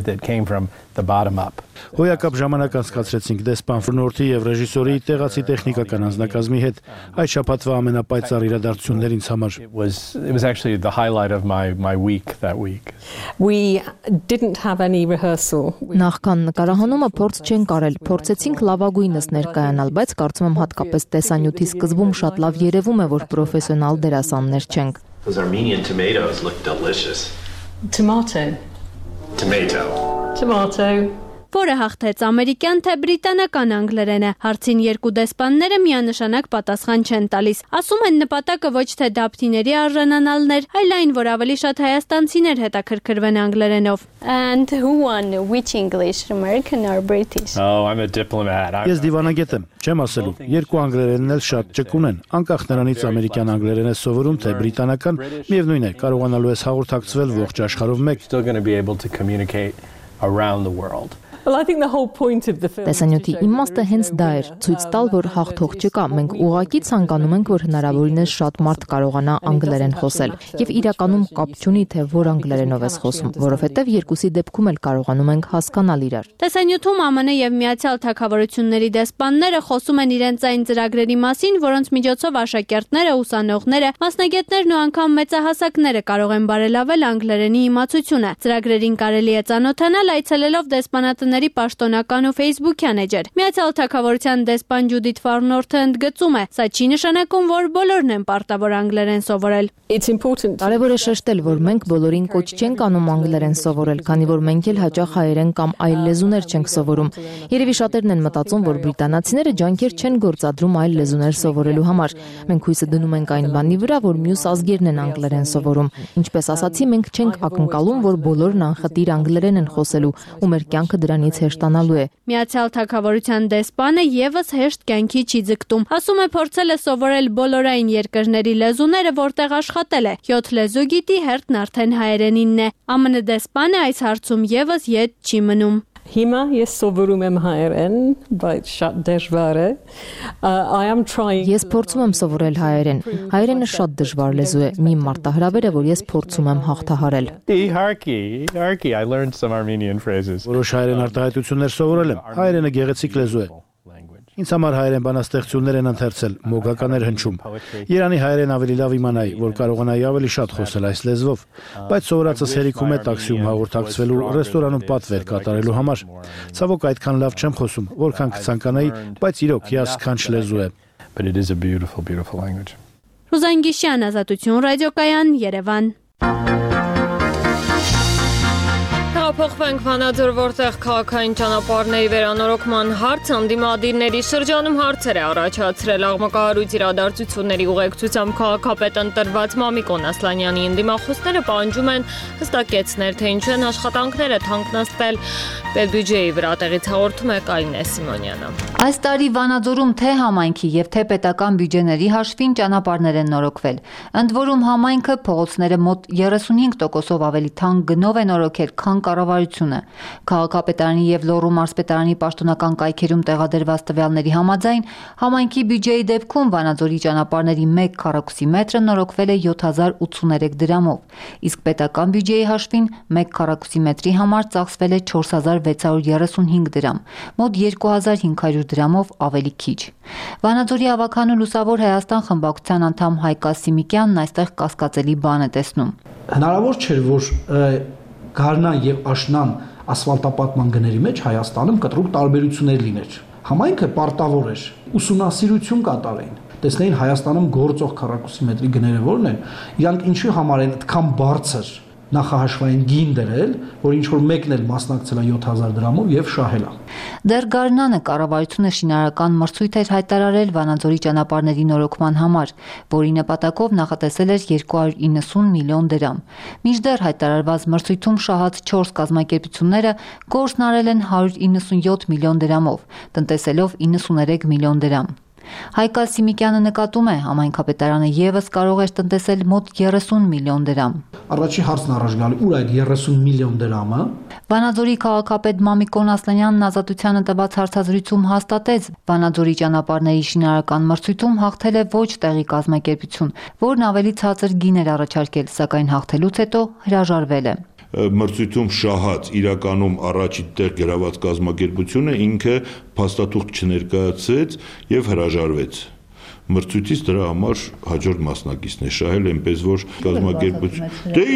Հոյակապ ժամանակ անցկացրեցինք դեսպան Ֆրնորթի եւ ռեժիսորի տեղացի տեխնիկական անձնակազմի հետ։ Այս շաբաթվա ամենապայծառ իրադարձություններին համար։ It was it was actually the highlight of my my week that week. We didn't have any rehearsal. Նախքան նկարահանումը փորձ չենք արել, փորձեցինք լավագույնս ներկայանալ, բայց կարծում եմ հատկապես տեսանյութի սկզբում շատ լավ երևում է, որ պրոֆեսիոնալ դերասաններ չենք։ Those Armenian tomatoes look delicious. Tomato. Tomato. Tomato. Որը հաղթեց ամերիկյան թե բրիտանական անգլերենը, հարցին երկու դեսպանները միանշանակ պատասխան չեն տալիս։ Ասում են նպատակը ոչ թե դափտիների արժանանալն էր, այլ այն, որ ավելի շատ հայաստանցիներ հետաքրքրվեն անգլերենով։ And who won? Which English, American or British? Oh, I'm a diplomat. Ես դիվանագետ եմ, չեմ ասելու։ Երկու անգլերենն էլ շատ ճկուն են։ Անկախ նրանից ամերիկյան անգլերեն է սովորում թե բրիտանական, միևնույն է, կարողանալու ես հաղորդակցվել ողջ աշխարհով մեկ։ Still going to be able to communicate around the world. Well, I think the whole point of the film. Տեսանյութի իմաստը հենց դա էր, ցույց տալ, որ հաղթող չկա, մենք ուղղակի ցանկանում ենք, որ հնարավորինս շատ մարդ կարողանա անգլերեն խոսել, եւ իրականում կապ չունի, թե որ անգլերենով ես խոսում, որովհետեւ երկուսի դեպքում էլ կարողանում ենք հասկանալ իրար։ Տեսանյութում ԱՄՆ եւ Միացյալ Թագավորությունների դեսպանները խոսում են իրենց այն ծրագրերի մասին, որոնց միջոցով աշակերտները, ուսանողները, մասնագետներն ու անգամ մեծահասակները կարող են բարելավել անգլերենի իմացությունը։ Ծրագրերին կարելի է ծանոթանալ այցելելով դեսպանատները պաշտոնական ու Facebook-յան էջեր։ Միացյալ Թագավորության դեսպան Ջուդիթ Ֆարնորթը ընդգծում է, սա չի նշանակում, որ բոլորն են պարտավոր անգլերեն սովորել։ It's important. Կարևոր է շեշտել, որ մենք բոլորին կոչ չենք անում անգլերեն սովորել, քանի որ մենք էլ հաճախ հայերեն կամ այլ լեզուներ չենք սովորում։ Երևի շատերն են մտածում, որ բրիտանացիները ջանքեր չեն գործադրում այլ լեզուներ սովորելու համար։ Մենք հույսը դնում ենք այն բանի վրա, որ մյուս ազգերն են անգլերեն սովորում։ Ինչպես ասացի, մենք չենք ակնկալում, որ բոլորն անխտիր անգլերեն են խոսելու, ու մեր կյանքը դրանից հեշտանալու է։ Միացյալ Թագավորության դեսպանը եւս հեշտ կյանքի չի ձգտում։ Ասում է, փորձել է սովորել բոլորային երկրների լեզուները, որտեղ աշխատել է։ յոթ լեզու գիտի, հերթն արդեն հայերենինն է։ ԱՄՆ դեսպանը այս հարցում եւս ետ չի մնում։ Հիմա ես սովորում եմ հայերեն, բայց շատ դժվար է։ I am trying. Ես փորձում եմ սովորել հայերեն։ Հայերենը շատ դժվար լեզու է։ Մի մարտահրավեր է, որ ես փորձում եմ հաղթահարել։ Իհարկե, իհարկե, I learned some Armenian phrases. Որոշ հայերեն արտահայտություններ սովորել եմ։ Հայերենը գեղեցիկ լեզու է։ Ինձ համար հայերեն բանաստեղծություններ են ընթերցել, մոգականներ հնչում։ Երանի հայերեն ավելի լավ իմանայի, որ կարողանայի ավելի շատ խոսել այս լեզվով, բայց սովորածս հերիքում է տաքսիում հաղորդակցվելու, ռեստորանում պատվեր կատարելու համար։ Ցավոք այդքան լավ չեմ խոսում, որքան կցանկանայի, բայց իրոք հիասքանչ լեզու է։ But it is a beautiful, beautiful language. Ռուզան Գիշյան, Ազատություն ռադիոկայան, Երևան։ Փոխվենք Վանաձոր, որտեղ քաղաքային ճանապարհների վերանորոգման հարցը ընդդիմադիրների շրջանում հարցեր է առաջացրել աղմկահարույց իրադարձությունների ուղեկցությամբ քաղաքապետ ընտրված Մամիկոն Ասլանյանի ընդդիմախոսները պահանջում են հստակեցնել, թե ինչու են աշխատանքները թանկնստել պետբյուջեի վրա, տեղից հաղորդում է Կարինե Սիմոնյանը։ Այս տարի Վանաձորում թե համայնքի եւ թե պետական բյուջեների հաշվին ճանապարհներ են նորոգվել։ Ընդ որում համայնքը փողոցները մոտ երեսունհինգ տոկոսով ավելի թանկ գնով է նորոգել, քան կառավարությունը։ Քաղաքապետարանի եւ Լոռու մարզպետարանի պաշտոնական կայքերում տեղադրված տվյալների համաձայն համայնքի բյուջեի դեպքում Վանաձորի ճանապարհների մեկ քառակուսի մետրը նորոգվել է յոթ հազար ութսուներեք դրամով, իսկ պետական բյուջեի հաշվին մեկ քառակուսի մետրի համար ծախսվել է չորս հազար վեց հարյուր երեսունհինգ դրամ, մոտ երկու հազար հինգ հարյուր դրամով ավելի քիչ։ Վանաձորի ավագանու Լուսավոր Հայաստան խմբակցության անդամ Հայկ Ասիմիկյանն այստեղ կասկածելի բան է տեսնում։ Հնարավոր չէր, որ Գառնան եւ Աշնան ասֆալտապատման գների մեջ Հայաստանում կտրուկ տարբերություններ լիներ։ Համայնքը պարտավոր էր ուսումնասիրություն կատարեին, տեսնեին Հայաստանում գործող քառակուսի մետրի գները որն են, իրանք ինչու համար են այդքան բարձր նախահաշվային գին դրել, որ ինչ որ մեկն էլ մասնակցել է յոթ հազար դրամով եւ շահել է։ Դեռ Գառնանը կառավարությունը շինարարական մրցույթ էր հայտարարել Վանաձորի ճանապարհների նորոգման համար, որի նպատակով նախատեսել էր երկու հարյուր իննսուն միլիոն դրամ։ Մինչդեռ հայտարարված մրցույթում շահած չորս կազմակերպությունները գործն արել են հարյուր իննսունյոթ միլիոն դրամով, տնտեսելով իննսուներեք միլիոն դրամ։ Հայկ Ասիմիկյանը նկատում է, համայնքապետարանը եւս կարող էր տնտեսել մոտ երեսուն միլիոն դրամ։ Առաջի հարցն առաջ գալի, ուր այդ երեսուն միլիոն դրամը։ Վանաձորի քաղաքապետ Մամիկոն Ասլանյանն Ազատությանը տված հարցազրույցում հաստատեց, Վանաձորի ճանապարհների շինարարական մրցույթում հաղթել է ոչ տեղի կազմակերպություն, որն ավելի ցածր գին էր առաջարկել, սակայն հաղթելուց հետո հրաժարվել է։ Մրցույթում շահած իրականում առաջի տեղ գրաված կազմակերպությունը ինքը փաստաթուղթ չներկայացրեց եւ հրաժարվեց։ Մրցույթից դրա համար հաջորդ մասնակիցն է շահել, այնպես որ կազմակերպություն դե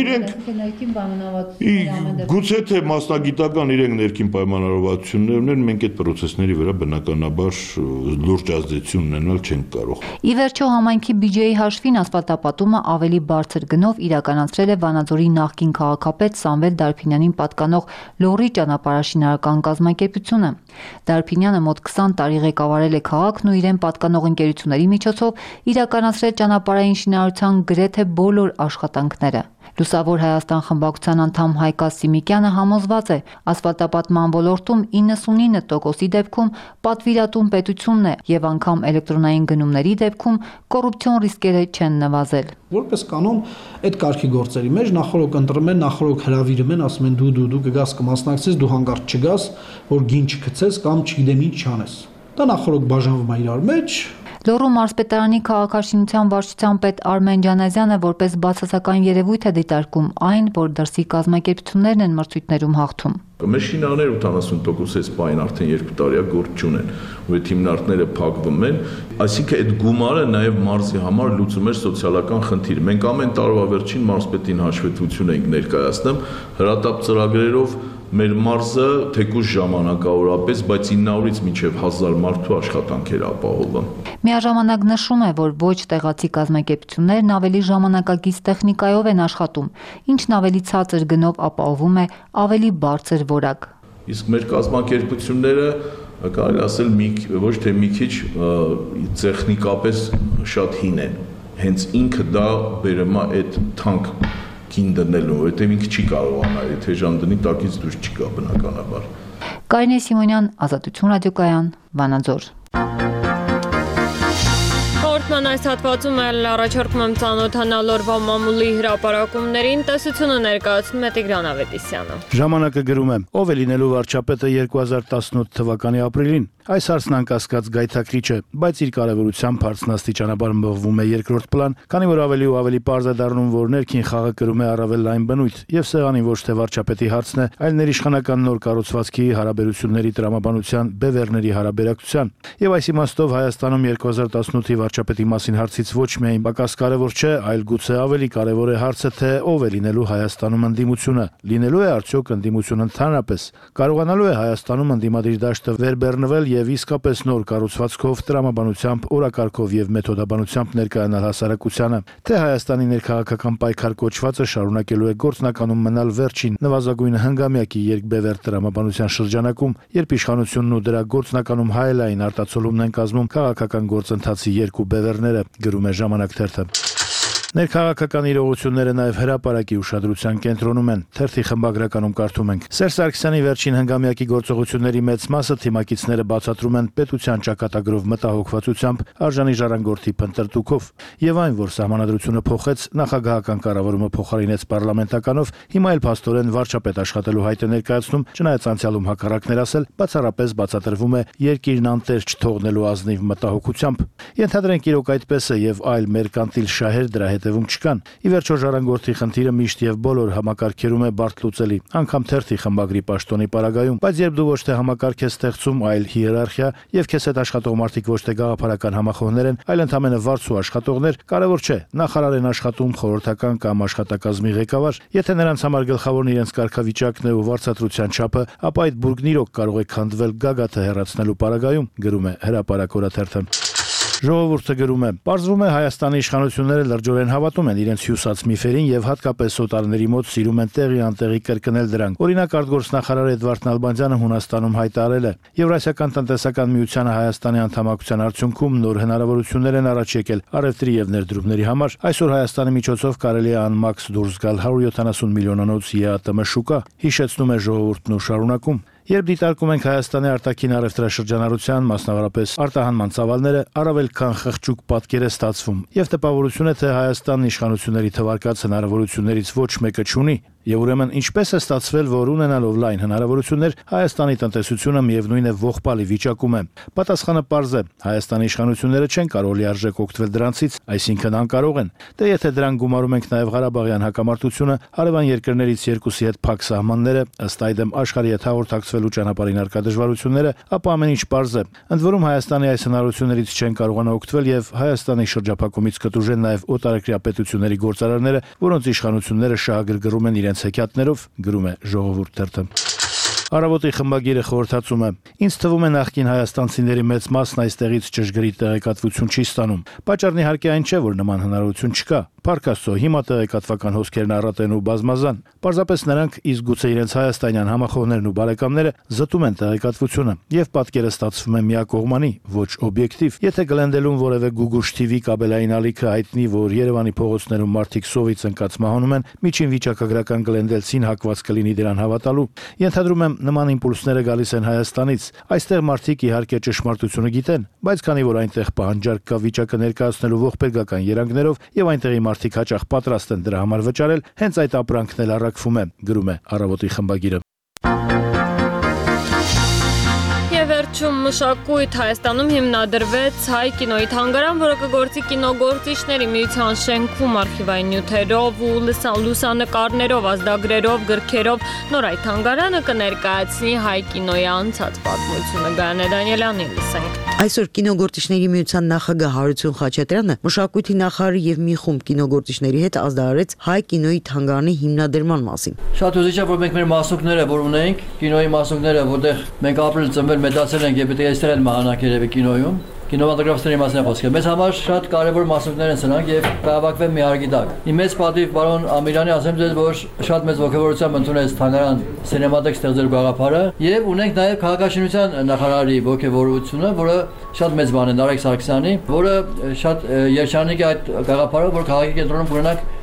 իրենք գուցե թե մասնագիտական իրենք ներքին պայմանավորվածություններ ունեն, մենք այդ process-ների վրա բնականաբար լուրջ ազդեցություն ունենալ չենք կարող։ Ի վերջո համայնքի բյուջեի հաշվին ասֆալտապատումը ավելի բարձր գնով իրականացրել է Վանաձորի նախկին քաղաքապետ Սամվել Դարփինյանին պատկանող Լոռի ճանապարհաշինարարական կազմակերպությունը։ Դարփինյանը մոտ քսան տարի ղեկավարել է քաղաքն ու իրեն պատկանող ընկերությունների միջոցով իրականացրել ճանապարհային շինարարության գրեթե բոլոր աշխատանքները։ Լուսավոր Հայաստան խմբակցության անդամ Հայկ Ասիմիկյանը համոզված է, ասֆալտապատման ոլորտում իննսունինը տոկոսի դեպքում պատվիրատուն պետությունն է եւ անգամ էլեկտրոնային գնումների դեպքում կոռուպցիոն ռիսկերը չեն նվազել։ Որպես կանոն, այդ կարգի գործերի մեջ նախորդ ընտրում են, նախորդ հրավիրում են, ասում են դու դու դու կգաս կմասնակցես, դու հանկարծ չգաս, որ գին չգցես կամ չգիտեմ ինչ չանես։ Դա նախորդ բաժանվում է իրար մեջ։ Լոռու մարզպետարանի քաղաքաշինության վարչության պետ Արմեն Ջանազյանը որպես բացասական երևույթ է դիտարկում այն, որ դրսի կազմակերպություններն են մրցույթներում հաղթում։ Մեր շինարարները ութանասուն տոկոսից պայն արդեն երկու տարի գործ չունեն, ու այդ հիմնարկները փակվում են, այսինքն այդ գումարը նաև մարզի համար լուծում էր սոցիալական խնդիր։ Մենք ամեն տարվա վերջին մարզպետին հաշվետվություն ենք ներկայացնում հրատապ ծրագրերով մեր մարզը թեկուզ ժամանակավորապես, բայց ինը հարյուրից մինչև հազար մարդու աշխատանք էր ապահովում։ Միաժամանակ նշում է, որ ոչ տեղացի կազմակերպություններն ավելի ժամանակակից տեխնիկայով են աշխատում, ինչն ավելի ցածր գնով ապահովում է ավելի բարձր որակ։ Իսկ մեր կազմակերպությունները կարելի ասել մի ոչ թե մի քիչ տեխնիկապես շատ հին են։ Հենց ինքը դա բերում է այդ թանկ կին դնելու, որտեղ ինքը չի կարողանա, եթե ժանդնի տակից դուրս չգա բնականաբար։ Կարինե Սիմոնյան, Ազատություն ռադիոկայան, Վանաձոր։ Հաղորդման այս հատվածում էլ առաջարկում եմ ծանոթանալ օրվա մամուլի հրապարակումներին, տեսությունը ներկայացնում է Տիգրան Ավետիսյանը։ Ժամանակը գրում է, ով է լինելու վարչապետը երկու հազար տասնութ թվականի ապրիլին։ Այս հարցն անկասկած գայթակղիչ է, բայց իր կարևորությամբ հարցն աստիճանաբար մղվում է երկրորդ պլան, քանի որ ավելի ու ավելի պարզ է դառնում, որ ներքին խաղը կրում է առավել լայն բնույթ, եւ սեղանին ոչ թե վարչապետի հարցն է, այլ ներիշխանական նոր կառուցվածքի, հարաբերությունների տրամաբանության, բևեռների հարաբերակցության։ Եվ այս իմաստով Հայաստանում երկու հազար տասնութի վարչապետի մասին հարցից ոչ միայն պակաս կարևոր չէ, այլ գուցե ավելի կարևոր է հարցը, թե ով է լինելու Հայաստանում ընդդիմությունը, լինելու է արդյոք ընդդիմություն ընդհանրապես, կարողանալու է Հայաստանում ընդդիմադիր դաշտը վերբեռնվել եւ իսկապես նոր կառուցվածքով, տրամաբանությամբ, օրակարգով եւ մեթոդաբանությամբ ներկայանալ հասարակությանը, թե Հայաստանի ներքաղաքական պայքար կոչվածը շարունակելու է գործնականում մնալ վերջին նվազագույն հնգամյակի երկբևեռ տրամաբանության շրջանակում, երբ իշխանությունն ու դրա գործնականում հայելային արտացոլումն են կազմում քաղաքական գործընթացի երկու բևեռները, գրում է Ժամանակ թերթը։ Ներքաղաքական իրողությունները նաև հրապարակի ուշադրության կենտրոնում են։ Թերթի խմբագրականում կարդում ենք. Սերժ Սարգսյանի վերջին հնգամյակի գործողությունների մեծ մասը թիմակիցները բացատրում են պետության ճակատագրով մտահոգվածությամբ, արժանի ժառանգորդի փնտրտուքով, եւ այն, որ սահմանադրությունը փոխեց, նախագահական կառավարումը փոխարինեց պարլամենտականով, հիմա էլ փաստորեն վարչապետ աշխատելու հայտ է ներկայացնում, չնայած անցյալում հակառակներ ասել, բացառապես բացատրվում է երկիրն անտեր չթողնելու ազնիվ մտահոգությամբ։ Ենթադրենք իրոք այդպես է եւ այլ մերկանտիլ շահեր դրա հետևում չկան։ Ի վերջո ժառանգորդի խնդիրը միշտ եւ բոլոր համակարգերում է բարդ լուծելի, անգամ թերթի խմբագրի պաշտոնի պարագայում, բայց երբ դու ոչ թե համակարգ ես ստեղծում, այլ հիերարխիա եւ քեզ հետ աշխատող մարդիկ ոչ թե գաղափարական համախոհներ են, այլ ընդհանրապես վարձու աշխատողներ, կարեւոր չէ, նախարար են աշխատում խորհրդական կամ աշխատակազմի ղեկավար, եթե նրանց համար գլխավորն իրենց կարգավիճակն է ու վարձատրության չափը, ապա այդ բուրգն իրոք կարող է քանդվել գագաթը հեռացնելու պարագայում, գրում է Հրապարակ օրաթերթը։ Ժողովուրդը գրում է. Պարզվում է Հայաստանի իշխանությունները լրջորեն հավատում են իրենց հյուսած միֆերին եւ հատկապես օտարների մոտ սիրում են տեղի անտեղի կրկնել դրանք։ Օրինակ արտգործնախարար Էդվարդ Նալբանդյանը Հունաստանում հայտարարել է. Եվրասիական տնտեսական միությանը Հայաստանի անդամակցության արդյունքում նոր հնարավորություններ են առաջ եկել առևտրի եւ ներդրումների համար։ Այսօր Հայաստանի միջոցով կարելի է անմաքս դուրս գալ հարյուր յոթանասուն միլիոնանոց ԵԱՏՄ շուկա, հիշեցնում է ժողովուրդն ու շարունակում։ Երբ դիտարկում ենք Հայաստանի արտաքին առևտրաշրջանառության, մասնավորապես արտահանման ծավալները, առավել քան խղճուկ պատկեր է ստացվում, եւ տպավորություն է, թե Հայաստանն իշխանությունների թվարկած հնարավորություններից ոչ մեկը չունի։ Եվ ուրեմն ինչպես է ստացվել, որ ունենալով լայն հնարավորություններ Հայաստանի տնտեսությունը միևնույն է ողբալի վիճակում է։ Պատասխանը պարզ է. Հայաստանի իշխանությունները չեն կարող լիարժեք օգտվել դրանցից, այսինքն անկարող են։ Դե եթե դրան գումարում ենք նաև Ղարաբաղյան հակամարտությունը, հարևան երկրներից երկուսի հետ փակ սահմանները, ըստ այդմ աշխարհի հետ հաղորդակցվելու ճանապարհին առկա դժվարությունները, ապա ամեն ինչ պարզ է։ Ընդ որում Հայաստանի այս հնարավորություններից չեն կարողանա օգտվել եւ Հայաստանի շրջափակումից կտուժեն նաև օտարերկրյա պետությունների գործարանները, որոնց իշխանությունները շահագրգռում են իրենց հեքիաթներով, գրում է Ժողովուրդ թերթը։ Առավոտի խմբագիրը խորհրդածում է. Ինձ թվում է նախկին հայաստանցիների մեծ մասն այստեղից ճշգրիտ տեղեկատվություն չի ստանում։ Պատճառն իհարկե այն չէ, որ նման հնարավորություն չկա։ Փառք Աստծո, հիմա տեղեկատվական հոսքերն առատ են ու բազմազան։ Պարզապես նրանք իսկ գուցե իրենց հայաստանյան համախոհներն ու բարեկամները զտում են տեղեկատվությունը, եւ պատկերը ստացվում է միակողմանի, ոչ օբյեկտիվ։ Եթե Գլենդելում որևէ Գուգուշ թի վի կաբելային ալիքը հայտնի, որ Երևանի փողոցներում մարդիկ սովից ընկած մահանում են, միջին վիճակագրական գլենդելցին հակված կլինի դրան հավատալու։ Ենթադրում եմ նման իմպուլսները գալիս են Հայաստանից։ Այստեղ մարդիկ իհարկե ճշմարտությունը գիտեն, բայց քանի որ այնտեղ պահանջարկ կա վիճակը ներկայացնելու ողբերգական երանգներով եւ այնտեղի մարդիկ հաճախ պատրաստ են դրա համար վճարել, հենց այդ ապրանքն էլ առաքվում է, գրում է Առավոտի խմբագիրը։ Վերջում մշակույթ Հայաստանում հիմնադրվեց Հայ կինոյի թանգարան, որը կգործի կինոգործիչների միության շենքում արխիվային նյութերով ու լուսանկարներով, ազդագրերով, գրքերով։ Նոր այդ թանգարանը կներկայացնի Հայ կինոյի անցած պատմությունը։ Գայանե Դանիելյանին լսենք։ Այսօր կինոգործիչների միության նախագահ Հարություն Խաչատրյանը մշակույթի նախարարի եւ մի խումբ կինոգործիչների հետ ազդարարեց Հայ կինոյի թանգարանի հիմնադրման մասին։ Շատ հուզիչ է, որ մենք մեր մասնիկները, որ ունենք, կինոյի մասնիկները, որտեղ մենք ապրել ծնվել մեծացել ենք եւ պետք է այստեղ էլ մահանակ երևի կինոյում։ Կինոմատոգրաֆիստների մասին խոսքը։ Մեզ համար շատ կարևոր մասնիկներ են սրանք եւ կհավաքվեն մի հարգի տակ։ Իմ մեծ պատիվ պարոն Ամիրյանի ասեմ ձեզ, որ շատ մեծ ողջավորությամբ ընդունեց թանգարան սինեմատիկ ստեղծելու գաղափարը եւ ունենք նաեւ քաղաքաշինության նախարարի ողջավորությունը, որը շատ մեծ բան է, Նարեկ Սարգսյանի, որը շատ երջանիկ է այդ գաղափարով, որ քաղաքի կենտրոնում կունենանք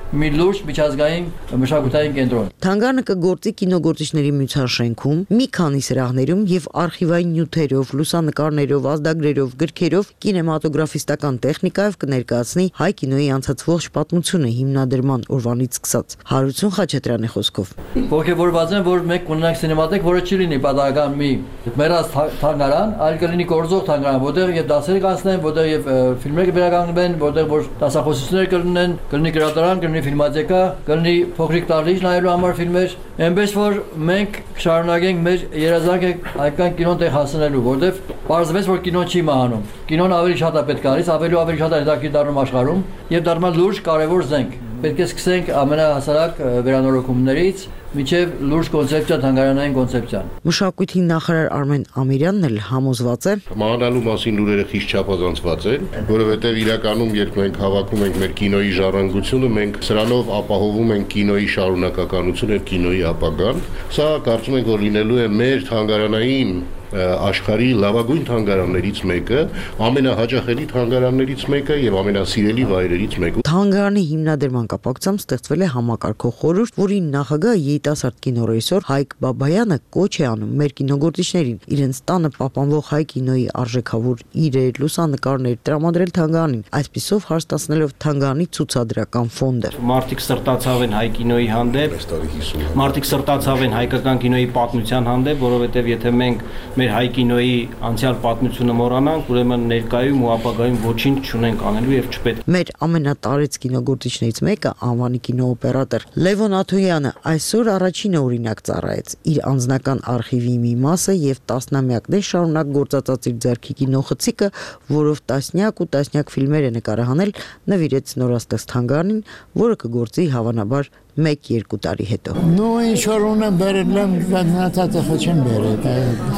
մի լուրջ միջազգային մշակութային կենտրոն։ Թանգարանը կգործի կինոգործիչների միության շենքում, մի քանի սրահներում եւ արխիվային նյութերով, լուսանկարներով, ազդագրերով, գրքերով, կինեմատոգրաֆիստական տեխնիկայով կներկայացնի հայ կինոյի անցած ողջ պատմությունը հիմնադրման օրվանից սկսած։ Հարություն Խաչատրյանի խոսքով։ Ողջավորված եմ, որ մենք ունենանք սինեմատիկ, որը չի լինի պատահական մի մեռած թանգարան, այլ կլինի գործող թանգարան, որտեղ եւ դասեր կանցնեն, որտեղ եւ ֆիլմեր կվերականգնվեն, որտեղ որ դասախոսություններ կլինեն, կլինի գրադարան, կլինի ֆիլմատեկա, կլինի փոքրիկ տարիք նայելու համար ֆիլմեր, այնպես որ մենք շարունակենք մեր երազանքը հայկական կինոն տեղ հասնելու, որտեղ պարզվեց, որ կինոն չի մահանում։ Կինոն ավելի շատ է պետք գալիս, ավելի ավելի շատ է հետաքրքիր դառնում աշխարհում եւ դառնում լուրջ կարևոր զենք։ Պետք է սկսենք ամենահասարակ վերանորոգումներից միջև լուրջ կոնցեպցիա, թանգարանային կոնցեպցիան։ Մշակույթի նախարար Արմեն Ամիրյանն էլ համոզված է, մահանալու մասին լուրերը խիստ չափազանցված են, որովհետև իրականում երբ մենք հավաքում ենք մեր կինոյի ժառանգությունը, մենք սրանով ապահովում ենք կինոյի շարունակականությունը եւ կինոյի ապագան։ Սա կարծում ենք, որ լինելու է մեր թանգարանային աշխարհի լավագույն թանգարաններից մեկը, ամենահաճախելի թանգարաններից մեկը եւ ամենասիրելի վայրերից մեկը։ Թանգարանի հիմնադրման կապակցությամբ ստեղծվել է համակարգող խորհուրդ, որի նախագահ երիտասարդ կինոռեժիսոր Հայկ Բաբայանը կոչ է անում մեր կինոգործիչներին իրենց տանը պահպանվող հայ կինոյի արժեքավոր իրեր, լուսանկարներ տրամադրել թանգարանին, այսպիսով հաստատելով թանգարանի ցուցադրական ֆոնդը։ Մարդիկ սրտացավ են հայ կինոյի հանդեպ, մարդիկ սրտացավ են հայկական կինոյի պատմության հանդեպ, որովհետեւ եթե մենք մեր հայ կինոյի անցյալ պատմությունը մոռանանք, ուրեմն ներկայում ու ապագայում ոչինչ չունենք անելու եւ չպետք։ Մեր ամենատարեց կինոգործիչներից մեկը անվանի կինոօպերատոր Լևոն Աթոյանը այսօր առաջինը օրինակ ծառայեց իր անձնական արխիվի մի մասը եւ տասնամյակներ շարունակ գործածած իր ձեռքի կինոխցիկը, որով տասնյակ ու տասնյակ ֆիլմեր է նկարահանել, նվիրեց նորաստեղծ թանգարանին, որը կգործի հավանաբար մեկ երկու տարի հետո։ Ну ինչ որ ունեմ բերել եմ, գնացածը խոչեմ բերել։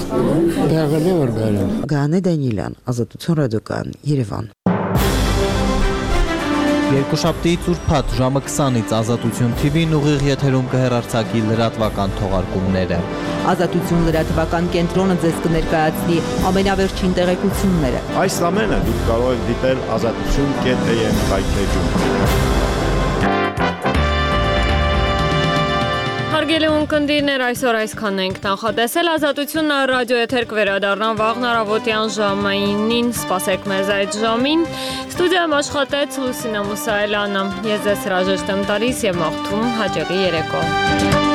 Եղել է որ բերել։ Գանե Դանիելյան, Ազատություն ռադիոկայան, Երևան։ Երկուշաբթիից ուրբաթ ժամը քսանից Ազատություն թի վին ուղիղ եթերում կհեռարձակի լրատվական թողարկումները։ Ազատություն լրատվական կենտրոնը ձեզ կներկայացնի ամենավերջին տեղեկությունները։ Այս ամենը դուք կարող եք դիտել ազատություն կետ է եմ վայթեջում։ Հարգելի ունկնդիրներ, այսօր այսքանն ենք նախատեսել։ Ազատությունն ռադիո եթեր կվերադառնան վաղն առավոտյան ժամին, սպասեք մեզ այդ ժամին։ Ստուդիայում աշխատեց Լուսինե Մուսայելյանը։ Ես ձեզ հրաժեշտ եմ տալիս եւ մաղթում հաջողի երեկո։